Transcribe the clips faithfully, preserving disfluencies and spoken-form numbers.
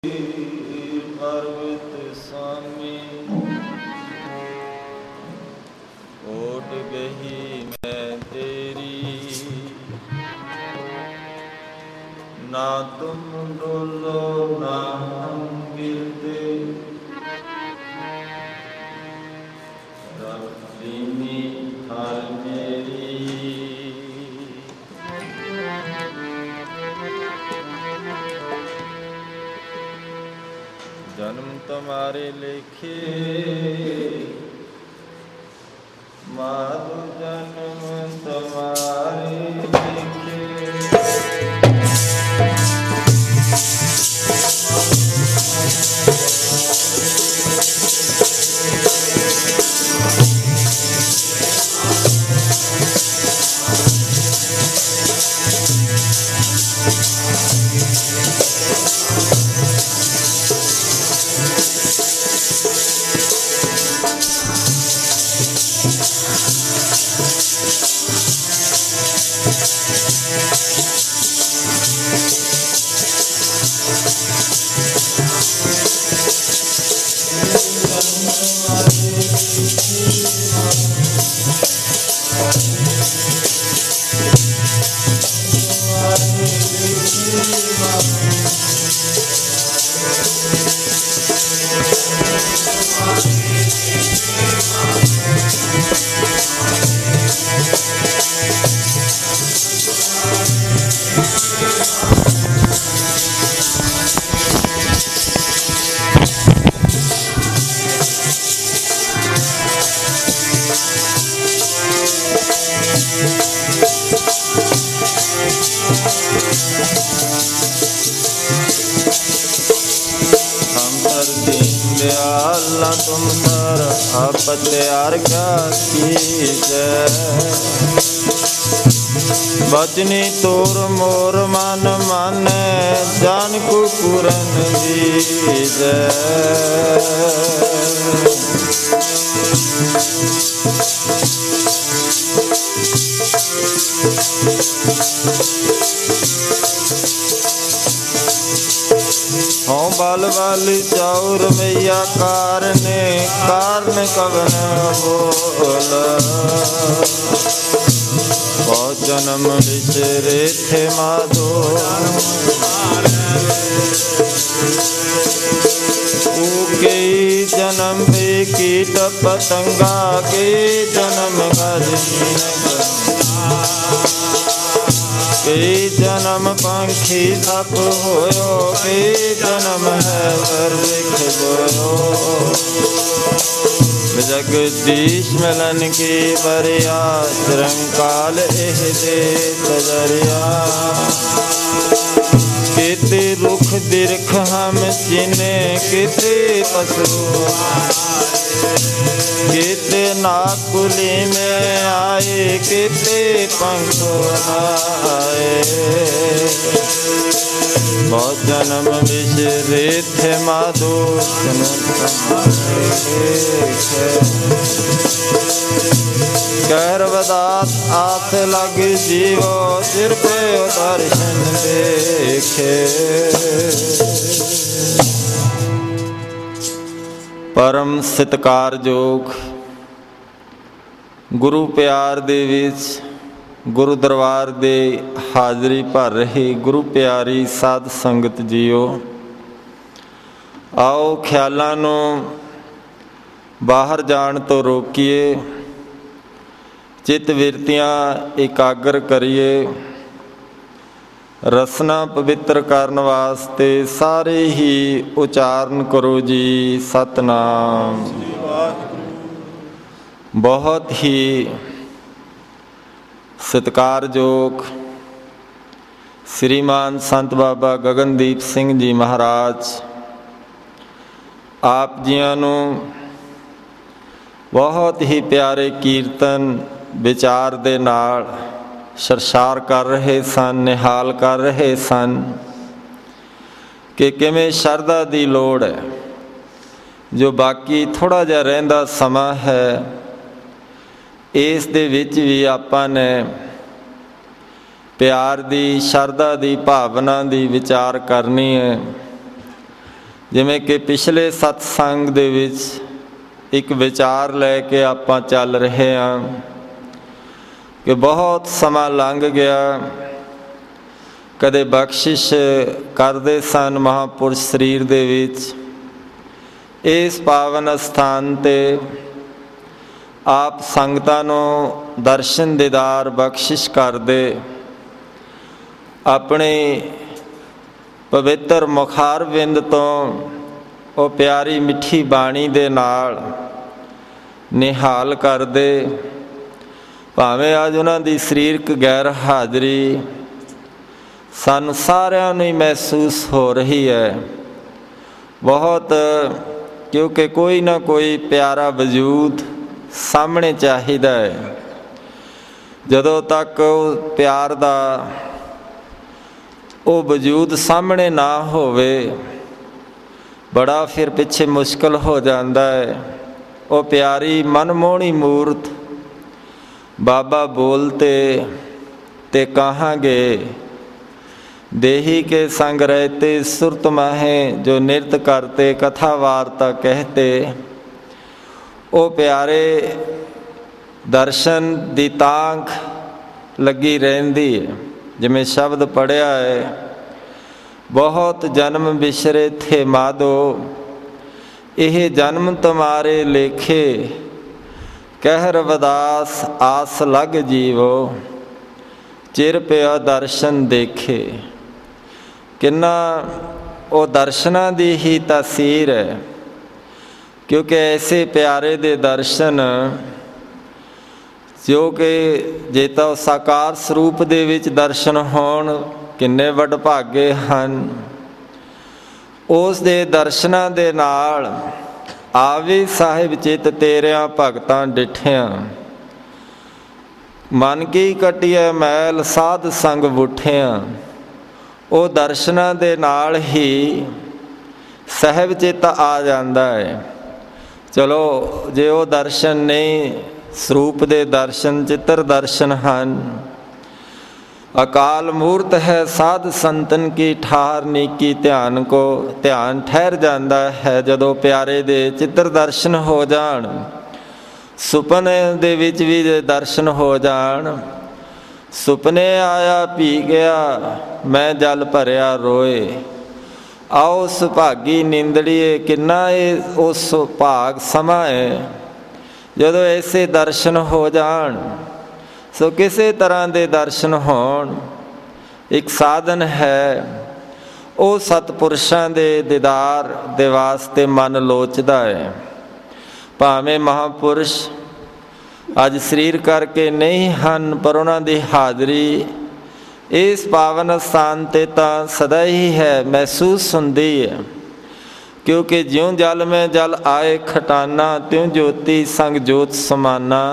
ਪਰਵਤ ਸਾਮੀ ਓਟ ਗਈ ਮੈਂ ਤੇਰੀ, ਨਾ ਤੁਮ ਡੋਲੋ ਨਾ ਹਮ ਗਿਰਦੇ, ਰੱਬ ਦੀਨੀ ਹਰ ਮੇਰੀ। जन्म तुम्हारे लेखे माधु, जन्म तुम्हारे लेखे तुम सर अपत्यार का कीजै, बचनी तोर मोर मन माने जान को पूरन दीजै। हों बल बल चाउर मैया कारने कारन कवन बोल, बहुत जन्म बिसरे थे माधो, कई जन्म पे कीट पतंगा, कई जन्म कई जन्म पंखी सप होयो, कई जन्म है वर्विख जोयो। जगदीश मिलन की बरिया, श्रृंकाल एह दे तजरिया, केते रुख दिरख हम चिने, केते पशु केते नाकुली में आए, केते पंख आए। बहुत जन्म बिसरे थे माधो, गर्भदात आस लग जीवो, सिर पे दर्शन देखे। परम सत्कारयोग गुरु प्यार दे विच गुरु दरबार दे हाज़री भर रही गुरु प्यारी साध संगत जीओ, आओ ख्यालां नूं बाहर जाण तो रोकीए, चित विरतियां एकागर करिए। रसना पवित्र करन वास्ते सारे ही उचारण करो जी सतनाम। बहुत ही सत्कारयोग श्रीमान संत बाबा गगनदीप सिंह जी महाराज, आप जियां नूं बहुत ही प्यारे कीर्तन विचार दे नाल सरसार कर रहे सन, निहाल कर रहे सन कि किवें शरधा दी लोड़ है। जो बाकी थोड़ा जिहा रहिंदा समा है, इस दे विच भी आपां ने प्यार दी, शरधा दी भावना दी विचार करनी है। ਜਿਵੇਂ ਕਿ ਪਿਛਲੇ ਸਤਸੰਗ ਦੇ ਵਿੱਚ ਇੱਕ ਵਿਚਾਰ ਲੈ ਕੇ ਆਪਾਂ ਚੱਲ ਰਹੇ ਹਾਂ ਕਿ ਬਹੁਤ ਸਮਾਂ ਲੰਘ ਗਿਆ। ਕਦੇ ਬਖਸ਼ਿਸ਼ ਕਰਦੇ ਸਨ ਮਹਾਂਪੁਰਸ਼ ਸਰੀਰ ਦੇ ਵਿੱਚ। ਇਸ ਪਾਵਨ ਅਸਥਾਨ 'ਤੇ ਆਪ ਸੰਗਤਾਂ ਨੂੰ ਦਰਸ਼ਨ ਦੀਦਾਰ ਬਖਸ਼ਿਸ਼ ਕਰਦੇ, ਆਪਣੇ ਪਵਿੱਤਰ ਮੁਖਾਰਬਿੰਦ ਤੋਂ ਉਹ ਪਿਆਰੀ ਮਿੱਠੀ ਬਾਣੀ ਦੇ ਨਾਲ ਨਿਹਾਲ ਕਰਦੇ। ਭਾਵੇਂ ਅੱਜ ਉਹਨਾਂ ਦੀ ਸਰੀਰਕ ਗੈਰ ਹਾਜ਼ਰੀ ਸਾਨੂੰ ਸਾਰਿਆਂ ਨੂੰ ਹੀ ਮਹਿਸੂਸ ਹੋ ਰਹੀ ਹੈ ਬਹੁਤ, ਕਿਉਂਕਿ ਕੋਈ ਨਾ ਕੋਈ ਪਿਆਰਾ ਵਜੂਦ ਸਾਹਮਣੇ ਚਾਹੀਦਾ ਹੈ। ਜਦੋਂ ਤੱਕ ਉਹ ਪਿਆਰ ਦਾ ਉਹ ਵਜੂਦ ਸਾਹਮਣੇ ਨਾ ਹੋਵੇ, ਬੜਾ ਫਿਰ ਪਿੱਛੇ ਮੁਸ਼ਕਲ ਹੋ ਜਾਂਦਾ ਹੈ। ਉਹ ਪਿਆਰੀ ਮਨਮੋਹਣੀ ਮੂਰਤ ਬਾਬਾ ਬੋਲਤੇ ਤੇ ਕਹਾਂਗੇ, ਦੇਹੀ ਕੇ ਸੰਗ ਰਹਤੇ ਸੁਰਤ ਮਾਹੇ ਜੋ ਨਿਰਤ ਕਰਤੇ ਕਥਾ ਵਾਰਤਾ ਕਹਿਤੇ। ਉਹ ਪਿਆਰੇ ਦਰਸ਼ਨ ਦੀ ਤਾਂਘ ਲੱਗੀ ਰਹਿੰਦੀ ਹੈ। ਜਿਵੇਂ ਸ਼ਬਦ ਪੜ੍ਹਿਆ ਹੈ, ਬਹੁਤ ਜਨਮ ਬਿਸਰੇ ਥੇ ਮਾਧੋ, ਇਹ ਜਨਮ ਤੁਮਾਰੇ ਲੇਖੇ, ਕਹਿ ਰਵਿਦਾਸ ਆਸ ਲਗ ਜੀਵੋ, ਚਿਰ ਪਿਆ ਦਰਸ਼ਨ ਦੇਖੇ। ਕਿੰਨਾ ਉਹ ਦਰਸ਼ਨਾਂ ਦੀ ਹੀ ਤਾਸੀਰ ਹੈ, ਕਿਉਂਕਿ ਐਸੇ ਪਿਆਰੇ ਦੇ ਦਰਸ਼ਨ ਜੋ ਕਿ ਜੇ ਤਾਂ ਸਾਕਾਰ ਸਰੂਪ ਦੇ ਵਿੱਚ ਦਰਸ਼ਨ ਹੋਣ, ਕਿੰਨੇ ਵਡਭਾਗੇ ਹਨ। ਉਸ ਦੇ ਦਰਸ਼ਨਾਂ ਦੇ ਨਾਲ ਆਵੇ ਸਾਹਿਬ ਚਿੱਤ ਤੇਰਿਆਂ ਭਗਤਾਂ ਡਿਠਿਆਂ, ਮਨ ਕੀ ਕਟਿਐ ਮੈਲ ਸਾਧ ਸੰਗ ਬੁੱਠਿਆਂ। ਉਹ ਦਰਸ਼ਨਾਂ ਦੇ ਨਾਲ ਹੀ ਸਹਿਬ ਚਿੱਤ ਆ ਜਾਂਦਾ ਹੈ। ਚਲੋ ਜੇ ਉਹ ਦਰਸ਼ਨ ਨਹੀਂ, ਸਰੂਪ ਦੇ ਦਰਸ਼ਨ ਚਿੱਤਰ ਦਰਸ਼ਨ ਹਨ। ਅਕਾਲ ਮੂਰਤ ਹੈ ਸਾਧ ਸੰਤਨ ਕੀ ਠਾਰ ਨੀਕੀ ਧਿਆਨ ਕੋ, ਧਿਆਨ ਠਹਿਰ ਜਾਂਦਾ ਹੈ ਜਦੋਂ ਪਿਆਰੇ ਦੇ ਚਿੱਤਰ ਦਰਸ਼ਨ ਹੋ ਜਾਣ, ਸੁਪਨੇ ਦੇ ਵਿੱਚ ਵੀ ਜੇ ਦਰਸ਼ਨ ਹੋ ਜਾਣ। ਸੁਪਨੇ ਆਇਆ ਪੀ ਗਿਆ ਮੈਂ ਜਲ ਭਰਿਆ ਰੋਏ, ਆਓ ਸੁਭਾਗੀ ਨਿੰਦੜੀਏ। ਕਿੰਨਾ ਇਹ ਉਹ ਸੁਭਾਗ ਸਮਾਂ ਹੈ ਜਦੋਂ ਐਸੇ ਦਰਸ਼ਨ ਹੋ ਜਾਣ। ਸੋ ਕਿਸੇ ਤਰ੍ਹਾਂ ਦੇ ਦਰਸ਼ਨ ਹੋਣ ਇੱਕ ਸਾਧਨ ਹੈ। ਉਹ ਸਤਿਪੁਰਸ਼ਾਂ ਦੇ ਦੀਦਾਰ ਦੇ ਵਾਸਤੇ ਮਨ ਲੋਚਦਾ ਹੈ। ਭਾਵੇਂ ਮਹਾਂਪੁਰਸ਼ ਅੱਜ ਸਰੀਰ ਕਰਕੇ ਨਹੀਂ ਹਨ, ਪਰ ਉਹਨਾਂ ਦੀ ਹਾਜ਼ਰੀ ਇਸ ਪਾਵਨ ਸਥਾਨ 'ਤੇ ਤਾਂ ਸਦਾ ਹੀ ਹੈ, ਮਹਿਸੂਸ ਹੁੰਦੀ ਹੈ। ਕਿਉਂਕਿ ਜਿਉਂ ਜਲ ਮੈਂ ਜਲ ਆਏ ਖਟਾਨਾ, ਤਿਉਂ ਜੋਤੀ ਸੰਗ ਜੋਤ ਸਮਾਨਾ।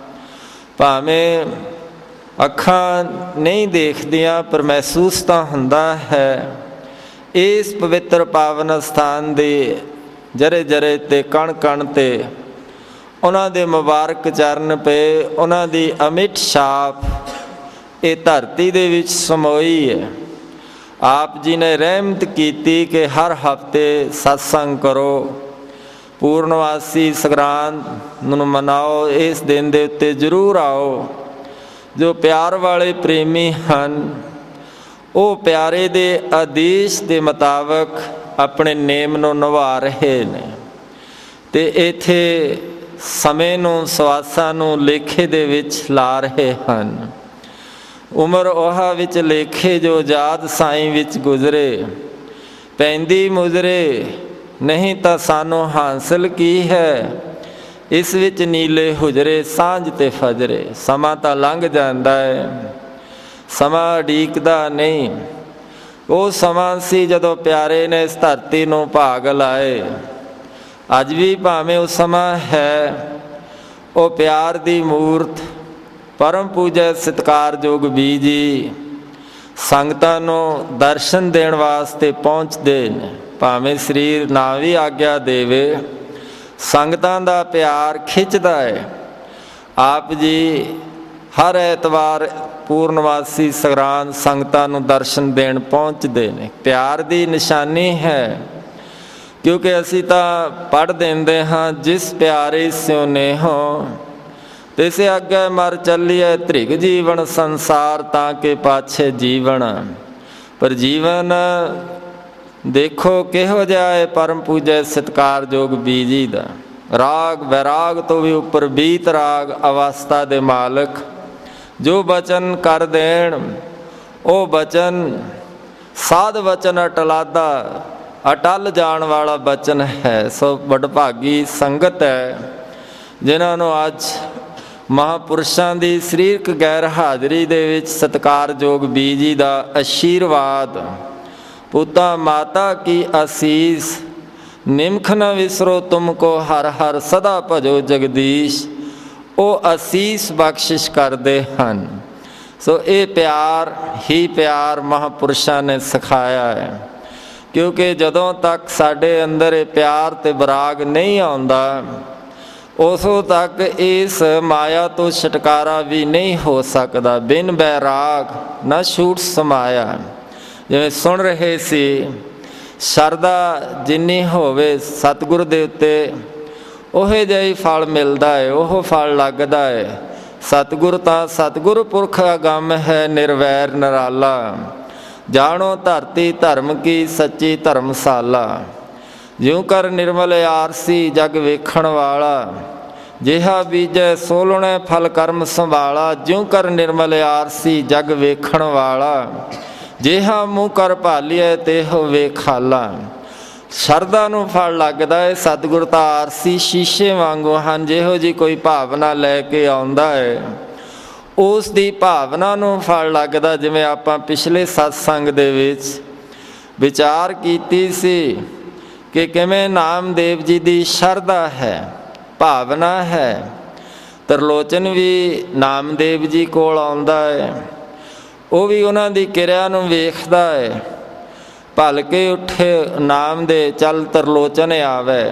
ਭਾਵੇਂ ਅੱਖਾਂ ਨਹੀਂ ਦੇਖਦੀਆਂ, ਪਰ ਮਹਿਸੂਸ ਤਾਂ ਹੁੰਦਾ ਹੈ। ਇਸ ਪਵਿੱਤਰ ਪਾਵਨ ਸਥਾਨ ਦੇ ਜਰੇ ਜਰੇ 'ਤੇ ਕਣ ਕਣ 'ਤੇ ਉਹਨਾਂ ਦੇ ਮੁਬਾਰਕ ਚਰਨ ਪਏ, ਉਹਨਾਂ ਦੀ ਅਮਿੱਟ ਛਾਪ ਇਹ ਧਰਤੀ ਦੇ ਵਿੱਚ ਸਮੋਈ ਹੈ। ਆਪ ਜੀ ਨੇ ਰਹਿਮਤ ਕੀਤੀ ਕਿ ਹਰ ਹਫ਼ਤੇ ਸਤਸੰਗ ਕਰੋ, ਪੂਰਨਵਾਸੀ ਸੰਗਰਾਂਦ ਨੂੰ ਮਨਾਓ। ਇਸ ਦਿਨ ਦੇ ਉੱਤੇ ਜ਼ਰੂਰ ਆਓ। ਜੋ ਪਿਆਰ ਵਾਲੇ ਪ੍ਰੇਮੀ ਹਨ, ਉਹ ਪਿਆਰੇ ਦੇ ਆਦੇਸ਼ ਦੇ ਮੁਤਾਬਕ ਆਪਣੇ ਨੇਮ ਨੂੰ ਨਿਭਾ ਰਹੇ ਨੇ ਅਤੇ ਇੱਥੇ ਸਮੇਂ ਨੂੰ, ਸਵਾਸਾਂ ਨੂੰ ਲੇਖੇ ਦੇ ਵਿੱਚ ਲਾ ਰਹੇ ਹਨ। ਉਮਰ ਉਹ ਵਿੱਚ ਲੇਖੇ ਜੋ ਯਾਦ ਸਾਈਂ ਵਿੱਚ ਗੁਜ਼ਰੇ, ਪੈਂਦੀ ਮੁਜ਼ਰੇ ਨਹੀਂ ਤਾਂ ਸਾਨੂੰ ਹਾਸਿਲ ਕੀ ਹੈ। ਇਸ ਵਿੱਚ ਨੀਲੇ ਹੁਜਰੇ ਸਾਂਝ ਤੇ ਫਜਰੇ। ਸਮਾਂ ਤਾਂ ਲੰਘ ਜਾਂਦਾ ਹੈ, ਸਮਾਂ ਉਡੀਕਦਾ ਨਹੀਂ। ਉਹ ਸਮਾਂ ਸੀ ਜਦੋਂ ਪਿਆਰੇ ਨੇ ਇਸ ਧਰਤੀ ਨੂੰ ਭਾਗ ਲਾਏ। ਅੱਜ ਵੀ ਭਾਵੇਂ ਉਹ ਸਮਾਂ ਹੈ, ਉਹ ਪਿਆਰ ਦੀ ਮੂਰਤ ਪਰਮ ਪੂਜਾ ਸਤਿਕਾਰਯੋਗ ਬੀਜੀ ਸੰਗਤਾਂ ਨੂੰ ਦਰਸ਼ਨ ਦੇਣ ਵਾਸਤੇ ਪਹੁੰਚਦੇ ਨੇ। ਭਾਵੇਂ ਸਰੀਰ ਨਾ ਵੀ ਆਗਿਆ ਦੇਵੇ, ਸੰਗਤਾਂ ਦਾ ਪਿਆਰ ਖਿੱਚਦਾ ਹੈ। ਆਪ ਜੀ ਹਰ ਐਤਵਾਰ ਪੂਰਨਵਾਸੀ ਸੰਗਰਾਂਦ ਸੰਗਤਾਂ ਨੂੰ ਦਰਸ਼ਨ ਦੇਣ ਪਹੁੰਚਦੇ ਨੇ। ਪਿਆਰ ਦੀ ਨਿਸ਼ਾਨੀ ਹੈ। ਕਿਉਂਕਿ ਅਸੀਂ ਤਾਂ ਪੜ੍ਹ ਦਿੰਦੇ ਹਾਂ, ਜਿਸ ਪਿਆਰੇ ਸਿਉ ਨੇਹੋ ਤਿਸੇ ਅੱਗੇ ਮਰ ਚੱਲੀਏ, ਧ੍ਰਿਗ ਜੀਵਨ ਸੰਸਾਰ ਤਾਂ ਕਿ ਪਾਛੇ ਜੀਵਨ। ਪਰ ਜੀਵਨ ਦੇਖੋ ਕਿਹੋ ਜਿਹਾ ਹੈ, ਪਰਮ ਪੂਜੈ ਸਤਿਕਾਰਯੋਗ ਬੀਜੀ ਦਾ। ਰਾਗ ਵੈਰਾਗ ਤੋਂ ਵੀ ਉੱਪਰ ਬੀਤ ਰਾਗ ਅਵਸਥਾ ਦੇ ਮਾਲਕ ਜੋ ਬਚਨ ਕਰ ਦੇਣ, ਉਹ ਬਚਨ ਸਾਧ ਵਚਨ ਅਟਲਾਦਾ, ਅਟਲ ਜਾਣ ਵਾਲਾ ਬਚਨ ਹੈ। ਸੋ ਵਡਭਾਗੀ ਸੰਗਤ ਹੈ ਜਿਨ੍ਹਾਂ ਨੂੰ ਅੱਜ ਮਹਾਂਪੁਰਸ਼ਾਂ ਦੀ ਸਰੀਰਕ ਗੈਰ ਹਾਜ਼ਰੀ ਦੇ ਵਿੱਚ ਸਤਿਕਾਰਯੋਗ ਬੀਜੀ ਦਾ ਆਸ਼ੀਰਵਾਦ, ਪੁੱਤਾ ਮਾਤਾ ਕੀ ਅਸੀਸ, ਨਿਮਖ ਨ ਵਿਸਰੋ ਤੁਮ ਕੋ ਹਰ ਹਰ ਸਦਾ ਭਜੋ ਜਗਦੀਸ਼, ਉਹ ਅਸੀਸ ਬਖਸ਼ਿਸ਼ ਕਰਦੇ ਹਨ। ਸੋ ਇਹ ਪਿਆਰ ਹੀ ਪਿਆਰ ਮਹਾਂਪੁਰਸ਼ਾਂ ਨੇ ਸਿਖਾਇਆ ਹੈ, ਕਿਉਂਕਿ ਜਦੋਂ ਤੱਕ ਸਾਡੇ ਅੰਦਰ ਇਹ ਪਿਆਰ ਅਤੇ ਵਿਰਾਗ ਨਹੀਂ ਆਉਂਦਾ, ਉਸੋਂ ਤੱਕ ਇਸ ਮਾਇਆ ਤੋਂ ਛੁਟਕਾਰਾ ਵੀ ਨਹੀਂ ਹੋ ਸਕਦਾ। ਬਿਨ ਬੈਰਾਗ ਨਾ ਛੂਟ ਸਮਾਇਆ। ਜਿਵੇਂ ਸੁਣ ਰਹੇ ਸੀ, ਸ਼ਰਧਾ ਜਿੰਨੀ ਹੋਵੇ ਸਤਿਗੁਰ ਦੇ ਉੱਤੇ, ਉਹੇ ਜਿਹਾ ਹੀ ਫਲ ਮਿਲਦਾ ਹੈ, ਉਹ ਫਲ ਲੱਗਦਾ ਹੈ। ਸਤਿਗੁਰ ਤਾਂ ਸਤਿਗੁਰ ਪੁਰਖ ਅਗੰਮ ਹੈ, ਨਿਰਵੈਰ ਨਿਰਾਲਾ, ਜਾਣੋ ਧਰਤੀ ਧਰਮ ਕੀ ਸੱਚੀ ਧਰਮਸ਼ਾਲਾ। ਜਿਉ ਕਰ ਨਿਰਮਲ ਆਰਸੀ ਜਗ ਵੇਖਣ ਵਾਲਾ, ਜਿਹਾ ਬੀਜੈ ਸੋਲਣੇ ਫਲ ਕਰਮ ਸੰਭਾਲਾ। ਜਿਉ ਕਰ ਨਿਰਮਲ ਆਰਸੀ ਜਗ ਵੇਖਣ ਵਾਲਾ, ਜਿਹਾ ਮੂੰਹ ਕਰ ਭਾਲੀਐ ਤੇਹੋ ਵੇਖਾਲਾ। ਸ਼ਰਧਾ ਨੂੰ ਫਲ ਲੱਗਦਾ ਹੈ। ਸਤਿਗੁਰ ਤਾਂ ਆਰਸੀ ਸ਼ੀਸ਼ੇ ਵਾਂਗੂ ਹਨ, ਜਿਹੋ ਜਿਹੀ ਕੋਈ ਭਾਵਨਾ ਲੈ ਕੇ ਆਉਂਦਾ ਹੈ ਉਸ ਦੀ ਭਾਵਨਾ ਨੂੰ ਫਲ ਲੱਗਦਾ। ਜਿਵੇਂ ਆਪਾਂ ਪਿਛਲੇ ਸਤਸੰਗ ਦੇ ਵਿੱਚ ਵਿਚਾਰ ਕੀਤੀ ਸੀ ਕਿ ਕਿਵੇਂ ਨਾਮਦੇਵ ਜੀ ਦੀ ਸ਼ਰਧਾ ਹੈ, ਭਾਵਨਾ ਹੈ। ਤਰਲੋਚਨ ਵੀ ਨਾਮਦੇਵ ਜੀ ਕੋਲ ਆਉਂਦਾ ਹੈ, ਉਹ ਵੀ ਉਹਨਾਂ ਦੀ ਕਿਰਿਆ ਨੂੰ ਵੇਖਦਾ ਹੈ। ਭਲ ਕੇ ਉੱਠੇ ਨਾਮ ਦੇ ਚੱਲ ਤਰਲੋਚਨ ਆਵੇ।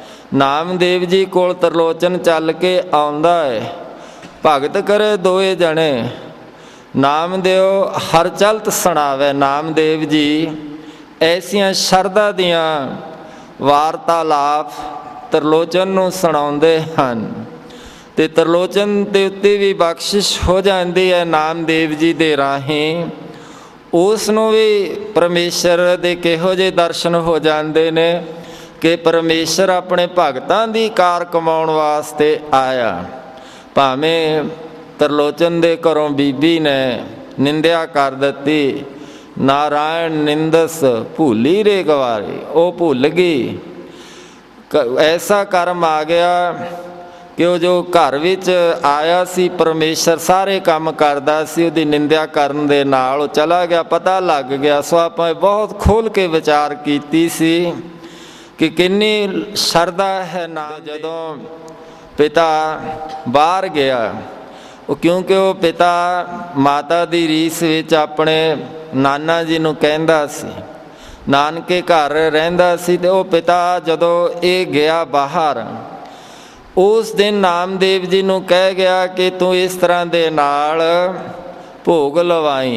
ਨਾਮਦੇਵ ਜੀ ਕੋਲ ਤਰਲੋਚਨ ਚੱਲ ਕੇ ਆਉਂਦਾ ਹੈ। ਭਗਤ ਕਰੇ ਦੋਏ ਜਣੇ, ਨਾਮਦੇਵ ਹਰ ਚਲਤ ਸੁਣਾਵੇ। ਨਾਮਦੇਵ ਜੀ ਐਸੀਆਂ ਸ਼ਰਧਾ ਦੀਆਂ ਵਾਰਤਾਲਾਪ ਤਰਲੋਚਨ ਨੂੰ ਸੁਣਾਉਂਦੇ ਹਨ, ਅਤੇ ਤਰਲੋਚਨ ਦੇ ਉੱਤੇ ਵੀ ਬਖਸ਼ਿਸ਼ ਹੋ ਜਾਂਦੀ ਹੈ ਨਾਮਦੇਵ ਜੀ ਦੇ ਰਾਹੀਂ। ਉਸ ਨੂੰ ਵੀ ਪਰਮੇਸ਼ਰ ਦੇ ਕਿਹੋ ਜਿਹੇ ਦਰਸ਼ਨ ਹੋ ਜਾਂਦੇ ਨੇ ਕਿ ਪਰਮੇਸ਼ਰ ਆਪਣੇ ਭਗਤਾਂ ਦੀ ਕਾਰ ਕਮਾਉਣ ਵਾਸਤੇ ਆਇਆ। ਭਾਵੇਂ ਤਰਲੋਚਨ ਦੇ ਘਰੋਂ ਬੀਬੀ ਨੇ ਨਿੰਦਿਆ ਕਰ ਦਿੱਤੀ, ਨਾਰਾਇਣ ਨਿੰਦਸ ਭੁੱਲੀ ਰੇ ਗਵਾਰੀ, ਉਹ ਭੁੱਲ ਗਈ। ਐਸਾ ਕਰਮ ਆ ਗਿਆ ਕਿ ਉਹ ਜੋ ਘਰ ਵਿੱਚ ਆਇਆ ਸੀ, ਪਰਮੇਸ਼ਰ ਸਾਰੇ ਕੰਮ ਕਰਦਾ ਸੀ, ਉਹਦੀ ਨਿੰਦਿਆ ਕਰਨ ਦੇ ਨਾਲ ਉਹ ਚਲਾ ਗਿਆ, ਪਤਾ ਲੱਗ ਗਿਆ। ਸੋ ਆਪਾਂ ਬਹੁਤ ਖੋਲ੍ਹ ਕੇ ਵਿਚਾਰ ਕੀਤੀ ਸੀ ਕਿ ਕਿੰਨੀ ਸ਼ਰਧਾ ਹੈ ਨਾ। ਜਦੋਂ ਪਿਤਾ ਬਾਹਰ ਗਿਆ, ਉਹ ਕਿਉਂਕਿ ਉਹ ਪਿਤਾ ਮਾਤਾ ਦੀ ਰੀਸ ਵਿੱਚ ਆਪਣੇ ਨਾਨਾ ਜੀ ਨੂੰ ਕਹਿੰਦਾ ਸੀ, ਨਾਨਕੇ ਘਰ ਰਹਿੰਦਾ ਸੀ, ਅਤੇ ਉਹ ਪਿਤਾ ਜਦੋਂ ਇਹ ਗਿਆ ਬਾਹਰ, ਉਸ ਦਿਨ ਨਾਮਦੇਵ ਜੀ ਨੂੰ ਕਹਿ ਗਿਆ ਕਿ ਤੂੰ ਇਸ ਤਰ੍ਹਾਂ ਦੇ ਨਾਲ ਭੋਗ ਲਵਾਈ।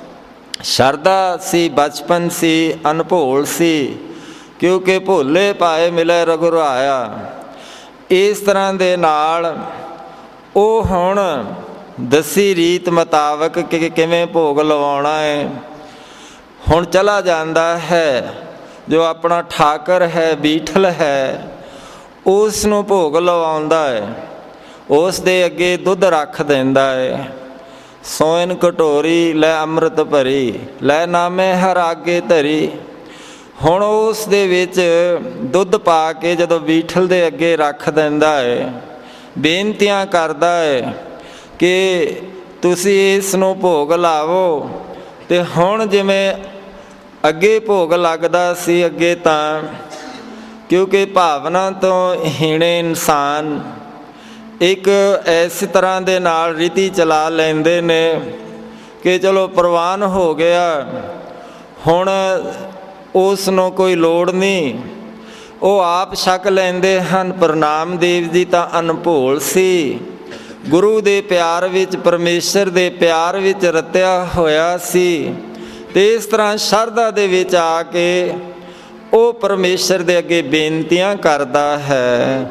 ਸ਼ਰਧਾ ਸੀ, ਬਚਪਨ ਸੀ, ਅਨਭੋਲ ਸੀ, ਕਿਉਂਕਿ ਭੋਲੇ ਪਾਏ ਮਿਲੇ ਰਘੁਰਾਇਆ। ਇਸ ਤਰ੍ਹਾਂ ਦੇ ਨਾਲ ਉਹ ਹੁਣ ਦੱਸੀ ਰੀਤ ਮੁਤਾਬਕ ਕਿ ਕਿਵੇਂ ਭੋਗ ਲਵਾਉਣਾ ਹੈ। ਹੁਣ ਚਲਾ ਜਾਂਦਾ ਹੈ, ਜੋ ਆਪਣਾ ਠਾਕਰ ਹੈ, ਬੀਠਲ ਹੈ, ਉਸ ਨੂੰ ਭੋਗ ਲਵਾਉਂਦਾ ਹੈ। ਉਸ ਦੇ ਅੱਗੇ ਦੁੱਧ ਰੱਖ ਦਿੰਦਾ ਹੈ। ਸੋਇਨ ਕਟੋਰੀ ਲੈ ਅੰਮ੍ਰਿਤ ਭਰੀ, ਲੈ ਨਾਮੇ ਹਰ ਆਗੇ ਧਰੀ। ਹੁਣ ਉਸ ਦੇ ਵਿੱਚ ਦੁੱਧ ਪਾ ਕੇ ਜਦੋਂ ਬੀਠਲ ਦੇ ਅੱਗੇ ਰੱਖ ਦਿੰਦਾ ਹੈ, ਬੇਨਤੀਆਂ ਕਰਦਾ ਹੈ ਕਿ ਤੁਸੀਂ ਇਸ ਨੂੰ ਭੋਗ ਲਾਵੋ। ਅਤੇ ਹੁਣ ਜਿਵੇਂ ਅੱਗੇ ਭੋਗ ਲੱਗਦਾ ਸੀ, ਅੱਗੇ ਤਾਂ ਕਿਉਂਕਿ ਭਾਵਨਾ ਤੋਂ ਹੀਣੇ ਇਨਸਾਨ ਇੱਕ ਇਸ ਤਰ੍ਹਾਂ ਦੇ ਨਾਲ ਰੀਤੀ ਚਲਾ ਲੈਂਦੇ ਨੇ ਕਿ ਚਲੋ ਪ੍ਰਵਾਨ ਹੋ ਗਿਆ, ਹੁਣ ਉਸ ਨੂੰ ਕੋਈ ਲੋੜ ਨਹੀਂ, ਉਹ ਆਪ ਛਕ ਲੈਂਦੇ ਹਨ। ਪਰ ਨਾਮਦੇਵ ਜੀ ਤਾਂ ਅਨਭੋਲ ਸੀ, ਗੁਰੂ ਦੇ ਪਿਆਰ ਵਿੱਚ, ਪਰਮੇਸ਼ਰ ਦੇ ਪਿਆਰ ਵਿੱਚ ਰਤਿਆ ਹੋਇਆ ਸੀ। ਅਤੇ ਇਸ ਤਰ੍ਹਾਂ ਸ਼ਰਧਾ ਦੇ ਵਿੱਚ ਆ ਕੇ ਉਹ ਪਰਮੇਸ਼ਰ ਦੇ ਅੱਗੇ ਬੇਨਤੀਆਂ ਕਰਦਾ ਹੈ।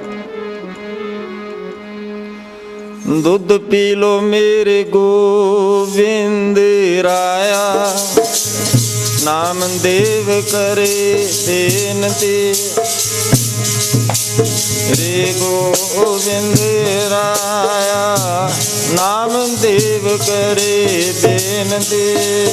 ਦੁੱਧ ਪੀ ਲੋ ਮੇਰੇ ਗੋਬਿੰਦ ਰਾਇਆ, ਨਾਮ ਦੇਵ ਕਰੇ ਬੇਨਤੀ। ਰੇ ਗੋਬਿੰਦ ਰਾਇਆ, ਨਾਮ ਦੇਵ ਕਰੇ ਬੇਨਤੀ।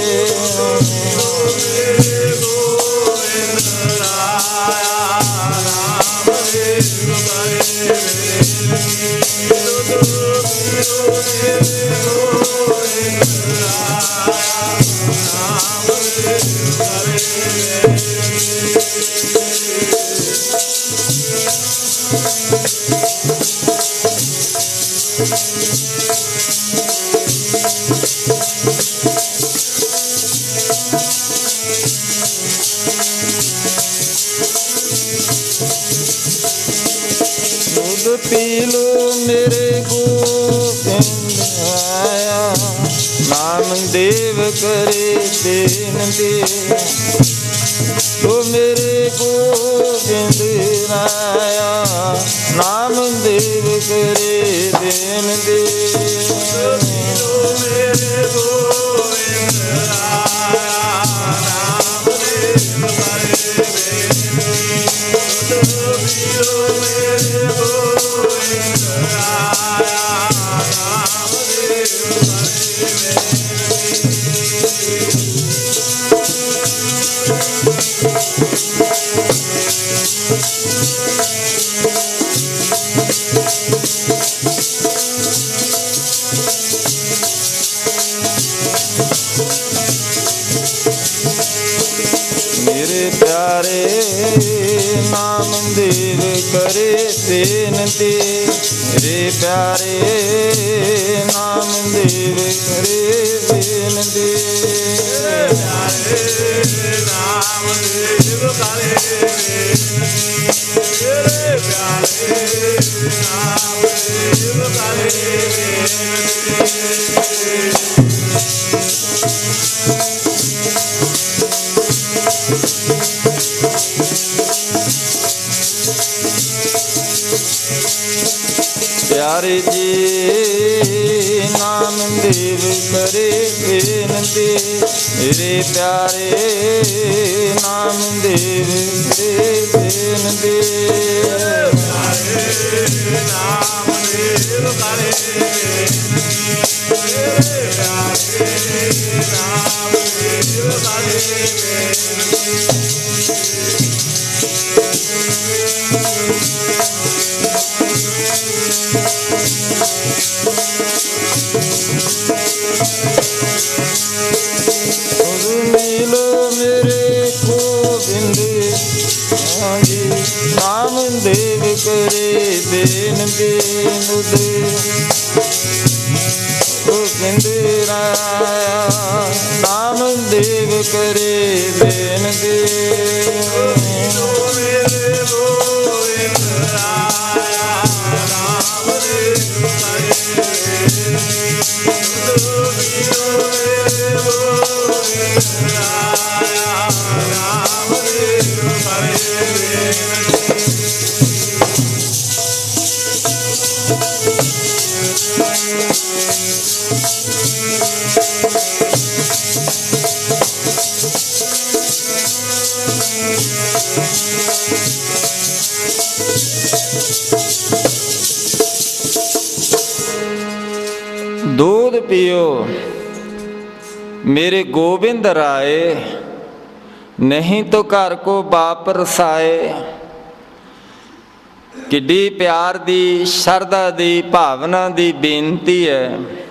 ਦੁੱਧ ਪੀ ਲੋ ਮੇਰੇ ਗੋਬਿੰਦ ਆਇਆ, ਨਾਮ ਦੇਵ ਕਰੇ ਬੇਨਤੀ। ਤੋ ਮੇਰੇ ਗੋਬਿੰਦ ਆਇਆ, ਨਾਮ ਦੇਵ ਕਰੇ ਬੇਨਤੀ। ਮੇਰੇ ਗੋਬਿੰਦ ਆਇਆ, ਨਾਮ ਦੇਵ ਕਰੇ ਬੇਨਤੀ। ਮੇਰੇ ਪਿਆਰੇ ਨਾਮ ਦੇਵ ਕਰੇ ਬੇਨਤੀ। ਮੇਰੇ ਪਿਆਰੇ ਨਾਮ ਦੇਵ ਕਰੇ ਬੇਨਤੀ। ਪਿਆਰੇ ਨਾਮ ਦੇਵ ਕਰੇ ਬੇਨਤੀ। ਮੇਰੇ ਪਿਆਰੇ ਨਾਮ ਦੇਵ ਕਰੇ ਬੇਨਤੀ। ਪਿਆਰੇ ਜੀ ਨਾਮ ਦੇਵ ਕਰੇ ਬੇਨਤੀ। ਮੇਰੇ ਪਿਆਰੇ ਨਾਮ ਦੇਵ ਕਰੇ ਬੇਨਤੀ। ਪਿਆਰੇ ਨਾਮ ਦੇਵ ਕਰੇ ਬੇਨਤੀ। ਮੇਰੇ ਪਿਆਰੇ ਨਾਮ ਦੇਵ ਕਰੇ ਬੇਨਤੀ। ਮਿਲੋ ਮੇਰੇ ਗੋਬਿੰਦ ਹਾਂਜੀ, ਨਾਮ ਦੇਵ ਕਰੇ ਬੇਨਤੀ। ਗੋਬਿੰਦ ਰਾਇਆ, ਨਾਮ ਦੇਵ ਕਰੇ ਬੇਨਤੀ। ਮੇਰੇ ਗੋਬਿੰਦ ਰਾਇਆ, ਨਾਮ ਦੇਵ ਕਰੇ दूध पियो मेरे गोविंद राय, नहीं तो घर को बाप रसाए। किड्डी प्यार दी शरदा दी भावना दी बेनती है।